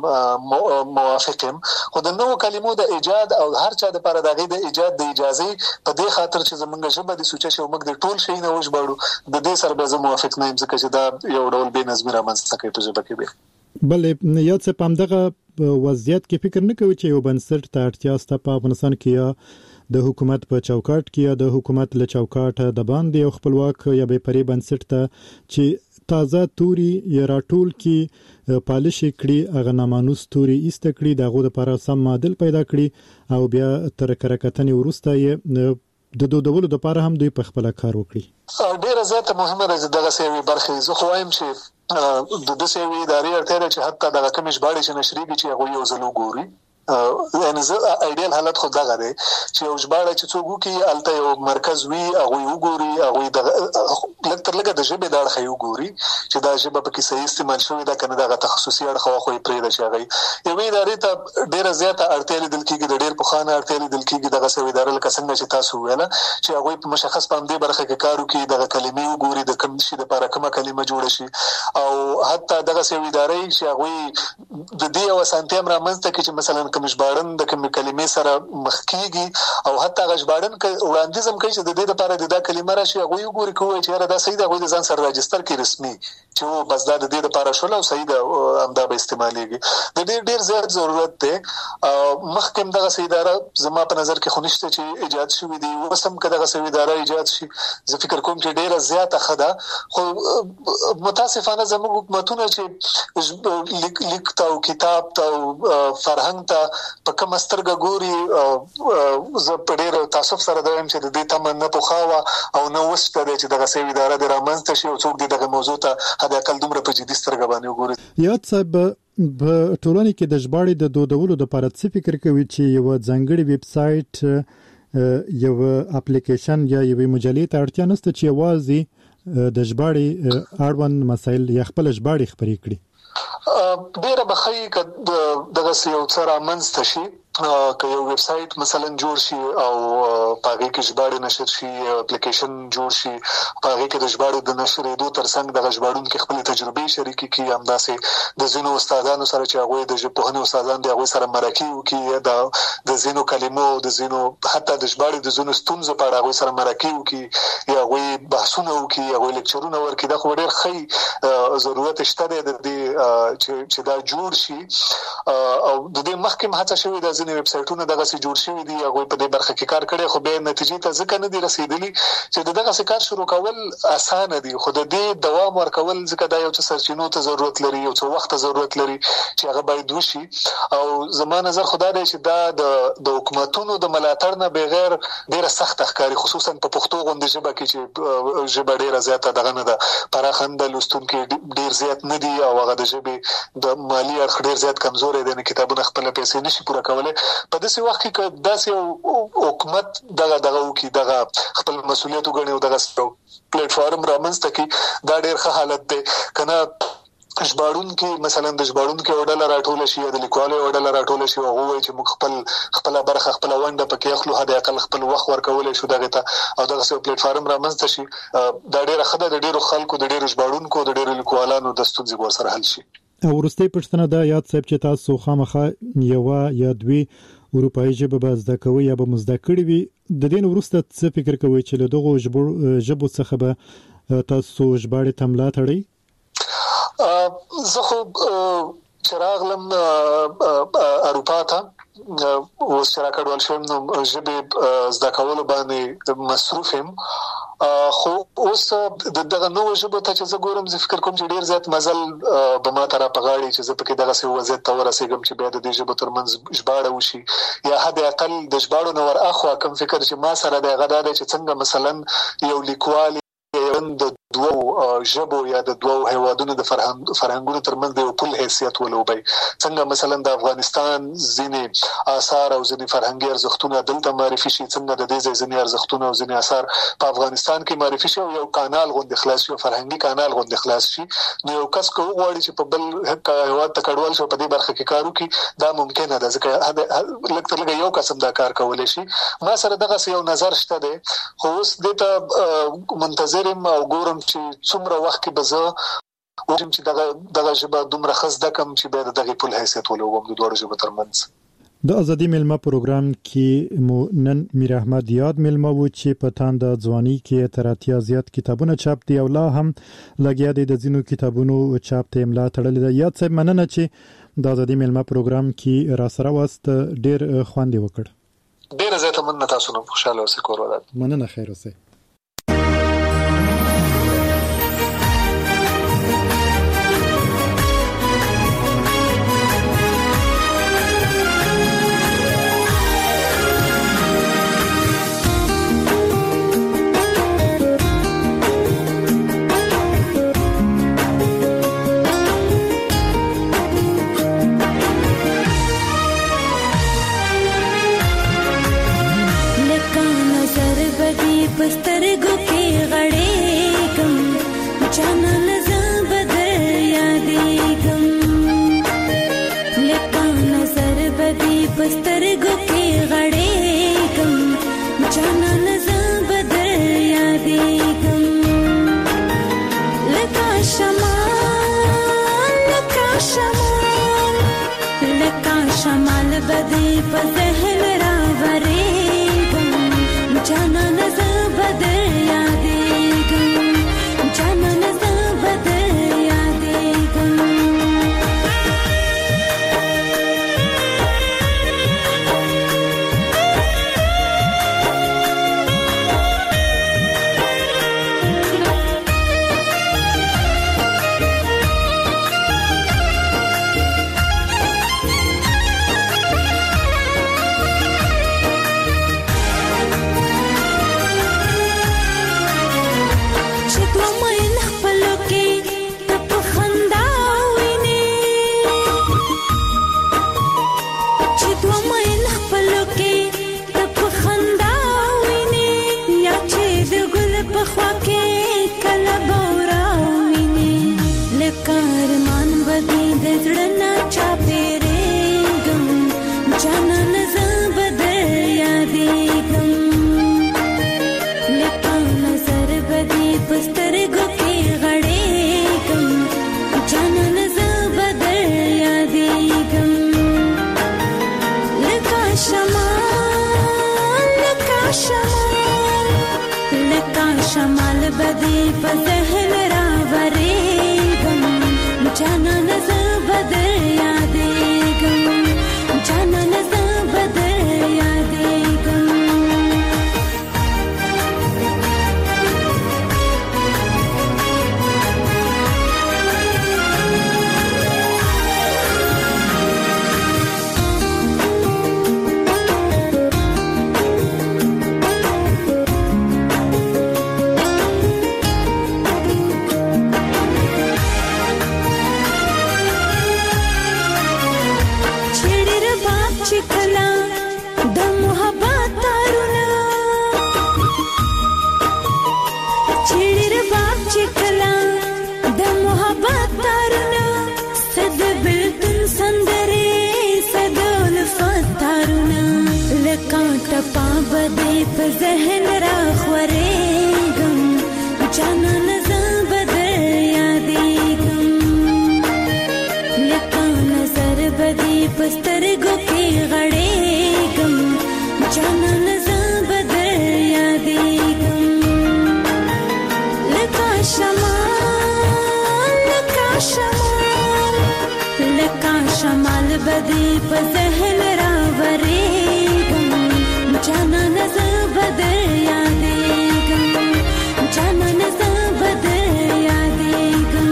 دغه موافق یم خو د نوو کلمو د ایجاد او هر چا لپاره دغه د ایجاد د اجازه په دې خاطر چې زمونږ ژبه د سوچ شو موږ د ټول شي نه وژباړو د دې سره به زه موافق نه یم ځکه چې دا یو ډول بې نظمي رامنځته کوي په ژبه کې بل یو څه پام دغه وضعیت کې فکر نه کوي چې یو بنسټ ته اړتیا سته په افغانستان کې یا د حکومت په چوکاټ کې یا د حکومت له چوکاټه د باندې او خپلواک یا به پرې بنسټ ته چې تازه توري یا راټول کې پالش کړي هغه نامانوس توري ایست کړي دغه لپاره سم معادل پیدا کړي او بیا تر کرکټنې ورسته یې د دودولو لپاره هم دوی په خپل کار وکړي ډیره زیاته مهمه ده دغه سیوی برخه زه خو وایم چې د دې سیوی ادارې اړتیا چې حتی دغه کمش باندې چې نشریږي چې هغه یو ځلو ګوري یعنی زه ایډیال حالت خو دغه دی چې یو ژباړه چې څوک وکي الته یو مرکز وي هغه وګوري هغه د لکه د ژبې د اړخ یو ګوري چې دا ژبه په کې صحیح استعمال شوی دا کنه دغه تخصصي اړخ خو پرې د شي غي یو ادارې ته ډیره زیاته اړتیا لیدل کېږي د ډیر په خانه اړتیا لیدل کېږي دغه سوي ادارې لکه څنګه چې تاسو ویل چې هغه په مشخص باندې برخه کې کار وکړي دغه کلمې وګوري د کوم شي لپاره کومه کلمه جوړه شي او حتی دغه سوي ادارې چې هغه د دې او سانتیم رامنځته کې چې مثلا کوم ژباړن د کوم کلمې سره مخ کیږي او حتی غژباړن کې وړاندیز هم کوي چې د دې لپاره د کلمه راشي هغه وګوري کوی چې دا صحیح ده هغه د ځان سره راجستر کې رسمي چې بس دا د دې لپاره شول او صحیح ده همدا به استعماليږي د ډیر زیات ضرورت ده مخکې دغه سي اداره زما په نظر کې خونشته چې ایجاد شوی دی وسم کداغه سي اداره ایجاد شي زه فکر کوم چې ډیره زیاته خده خو متاسفانه زموږ حکومتونه چې لیکتا او کتاب ته فرهنګ ته په کوم سترګه ګوري زه په ډیر تاسف سره درم چې د دې تمنه په خاوه او نو وسته چې دغه سوي اداره د رامنځته شي او څوک دغه موضوع ته هدا کل دومره په جدي سترګه باندې وګوري یاد صاحب په ټولنه کې د ژباړې د دودولو لپاره څه فکر کوي چې یو ځانګړی ویب سټ یو اپلیکیشن یا یو مجلې ته اړتیا نشته چې یوازې د ژباړې اړوند مسایل یا خپل ژباړې خبرې کړي ډیره بخی دغه یو څه رامنځته شي که یو ویب سټ مثلا جوړ شي او پاګه کې ژباړې نشر شي اپلیکیشن جوړ شي پاګه کې د ژباړې د نشر دوه ترڅنګ د ژباړون کې خپل تجربې شریکي کی همداسې د زینو استادانو سره چې هغه د ژبپوهنې استادان دی هغه سره مرکه وکي د زینو کلمو د زینو حتی د ژباړې د زینو ستونزې په اړه هغه سره مرکه وکي یا هغه بحثونه وکي هغه لیکچرونه ورکړي د خو ډیر خې ضرورت شته د دې چې دا جوړ شي او د دې مخکې هڅه شوې ده ځینې ویب سایټونه دغه سي جوړ شوي دي هغه په دې برخه کې کار کړي خو به نتیجې ته ځکه نه دي رسیدلي چې دغه سي کار شروع کول اسانه دي خو د دې دوام ورکول ځکه دا یو څه سرچینو ته ضرورت لري یو څه وخت ته ضرورت لري چې هغه باید وشي او زما نظر خدای دی چې دا د حکومتونو د ملاتړ نه بغیر ډیره سخت ښکاري خصوصا په پښتو غونډه ژبه کې چې ژبه ډیره زیاته دغه نه ده پراخنده لوستونکو ډیر زیات نه دي او هغه د ژبې د مالی اړخ ډیر زیات کمزوري دي نه کتابونه خپل پیسې نشي پوره کولای په داسې وخت کې داسې حکومت دغه وکي دغه خپل مسولیت وګڼي او دغه پلیټ فارم رامنځته کی دا ډیر ښه حالت دی کنه ژباړون کې مثلا د ژباړون کې وړل راټول شي د لیکوالو وړل راټول شي او هغه چې موږ خپل برخه خپل ونده پکې اخلو هدا اقل خپل وخت ورکول شو دغه ته او دغه سو پلیټ فارم رامنځته شي دا ډیره خدای د ډیرو خلکو د ډیرو ژباړونکو د ډیرو لیکوالانو د ستونزې ور سره حل شي ورسته پښتنه دا یاد صاحب چې تاسو خامخا یو یا دوی اروپאי ژبه به زده کوي یا به مزده کړی وي د دین ورسته څه فکر کوي چې له دغه ژبو څخه به تاسو ژباړې تملا تړي زه خو چراغلم اروپا ته اوس چراکړول شم نو ژبې زده کول باندې مصروف یم خو اوس دغه نو ژبه ته چې زه ګورم زه فکر کوم چې ډیر زیات مزل به ما تر په غاړي چې زه پکې دغه څه وضعیت ته ورسېږم چې بیا د دې ژبه ترمنځ ژباړه وشي یا حد اقل د ژباړو نور اخوا کوم فکر چې ما سره د غدا د چې څنګه مثلا یو لیکوال د دوه ژبو یا د دوه هیوادونو د فرهنګونو ترمنځ د پل حیثیت ولوبي څنګه مثلا د افغانستان ځینې آثار او ځینې فرهنګي ارزښتونه دلته معرفي شي څنګه د دې ځینې ارزښتونه او ځینې آثار په افغانستان کې معرفي شي او یو کانال غوند خلاص شي فرهنګي کانال غوند خلاص شي نو یو کس کو غواړي چې په بل هیواد ته کډوال شي په دې برخه کې کارو کوي دا ممکنه ده ځکه لکه یو قسم دا کار کولای شي ما سره دغه یو نظر شته دی خو اوس دته منتظرم او ګورم چې څومره وخت کې بزه ورم چې دغه ژبه دومره خزده کم چې به دغه پل حیثیت ولوم د دوه ژبو ترمنځ د ازادي ملما پروګرام کې مو نن میر احمد یاد ملما و چې په تاند ځواني کې تر اتیا زیات کتابونه چاپ دي او لا هم لګیا دي د ځینو کتابونو چاپ ته املا تړلې ده یاد صاحب مننه چې د ازادي ملما پروګرام کې را سره واست ډیر خوندې وکړ ډیر زیاته مننه تاسو نو خوشاله اوسئ کور ولادت مننه خیر اوسئ पस्तरगो के गड़े गम जाना नजर बदल यादे गम लका नजर बदी पस्तरगो के गड़े गम जाना नजर बदल यादे गम लका शमाल बदी पजहल रावरे गम जाना नजर बदल यादे गम जाना नजर बदल यादे गम शमाल बदे पजहल रावरे गम जाना नजर बदल यादे गम जाना नजर چکلا د محبت تارونه چړیر باغ چکلا د محبت تارونه صد بلتن سندره صدول فتارونه لکه ټپا بده په ذهن را خورېږم جانان زه بدر یادېږم لکه نظر بدې په سترګو کې غړېږم جانان زه بدر یادېږم لکه شمال بدې په ذهن را ورېږم جانان زه بدر یادېږم جانان زه بدر یادېږم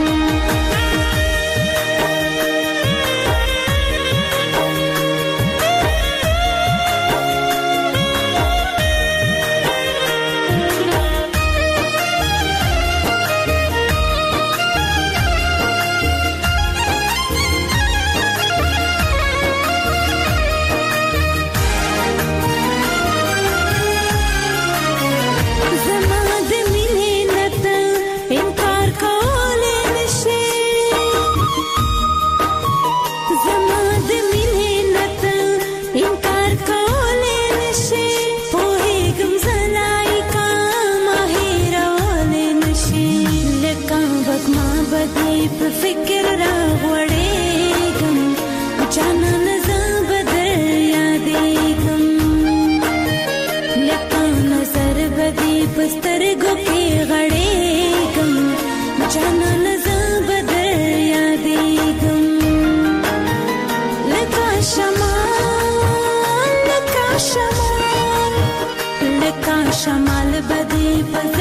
فکر را غوړېږم جانان زه بدر یادېږم لکه نظر بدې په سترګو کې غړېږم جانان زه بدر یادېږم لکه شمال بدې په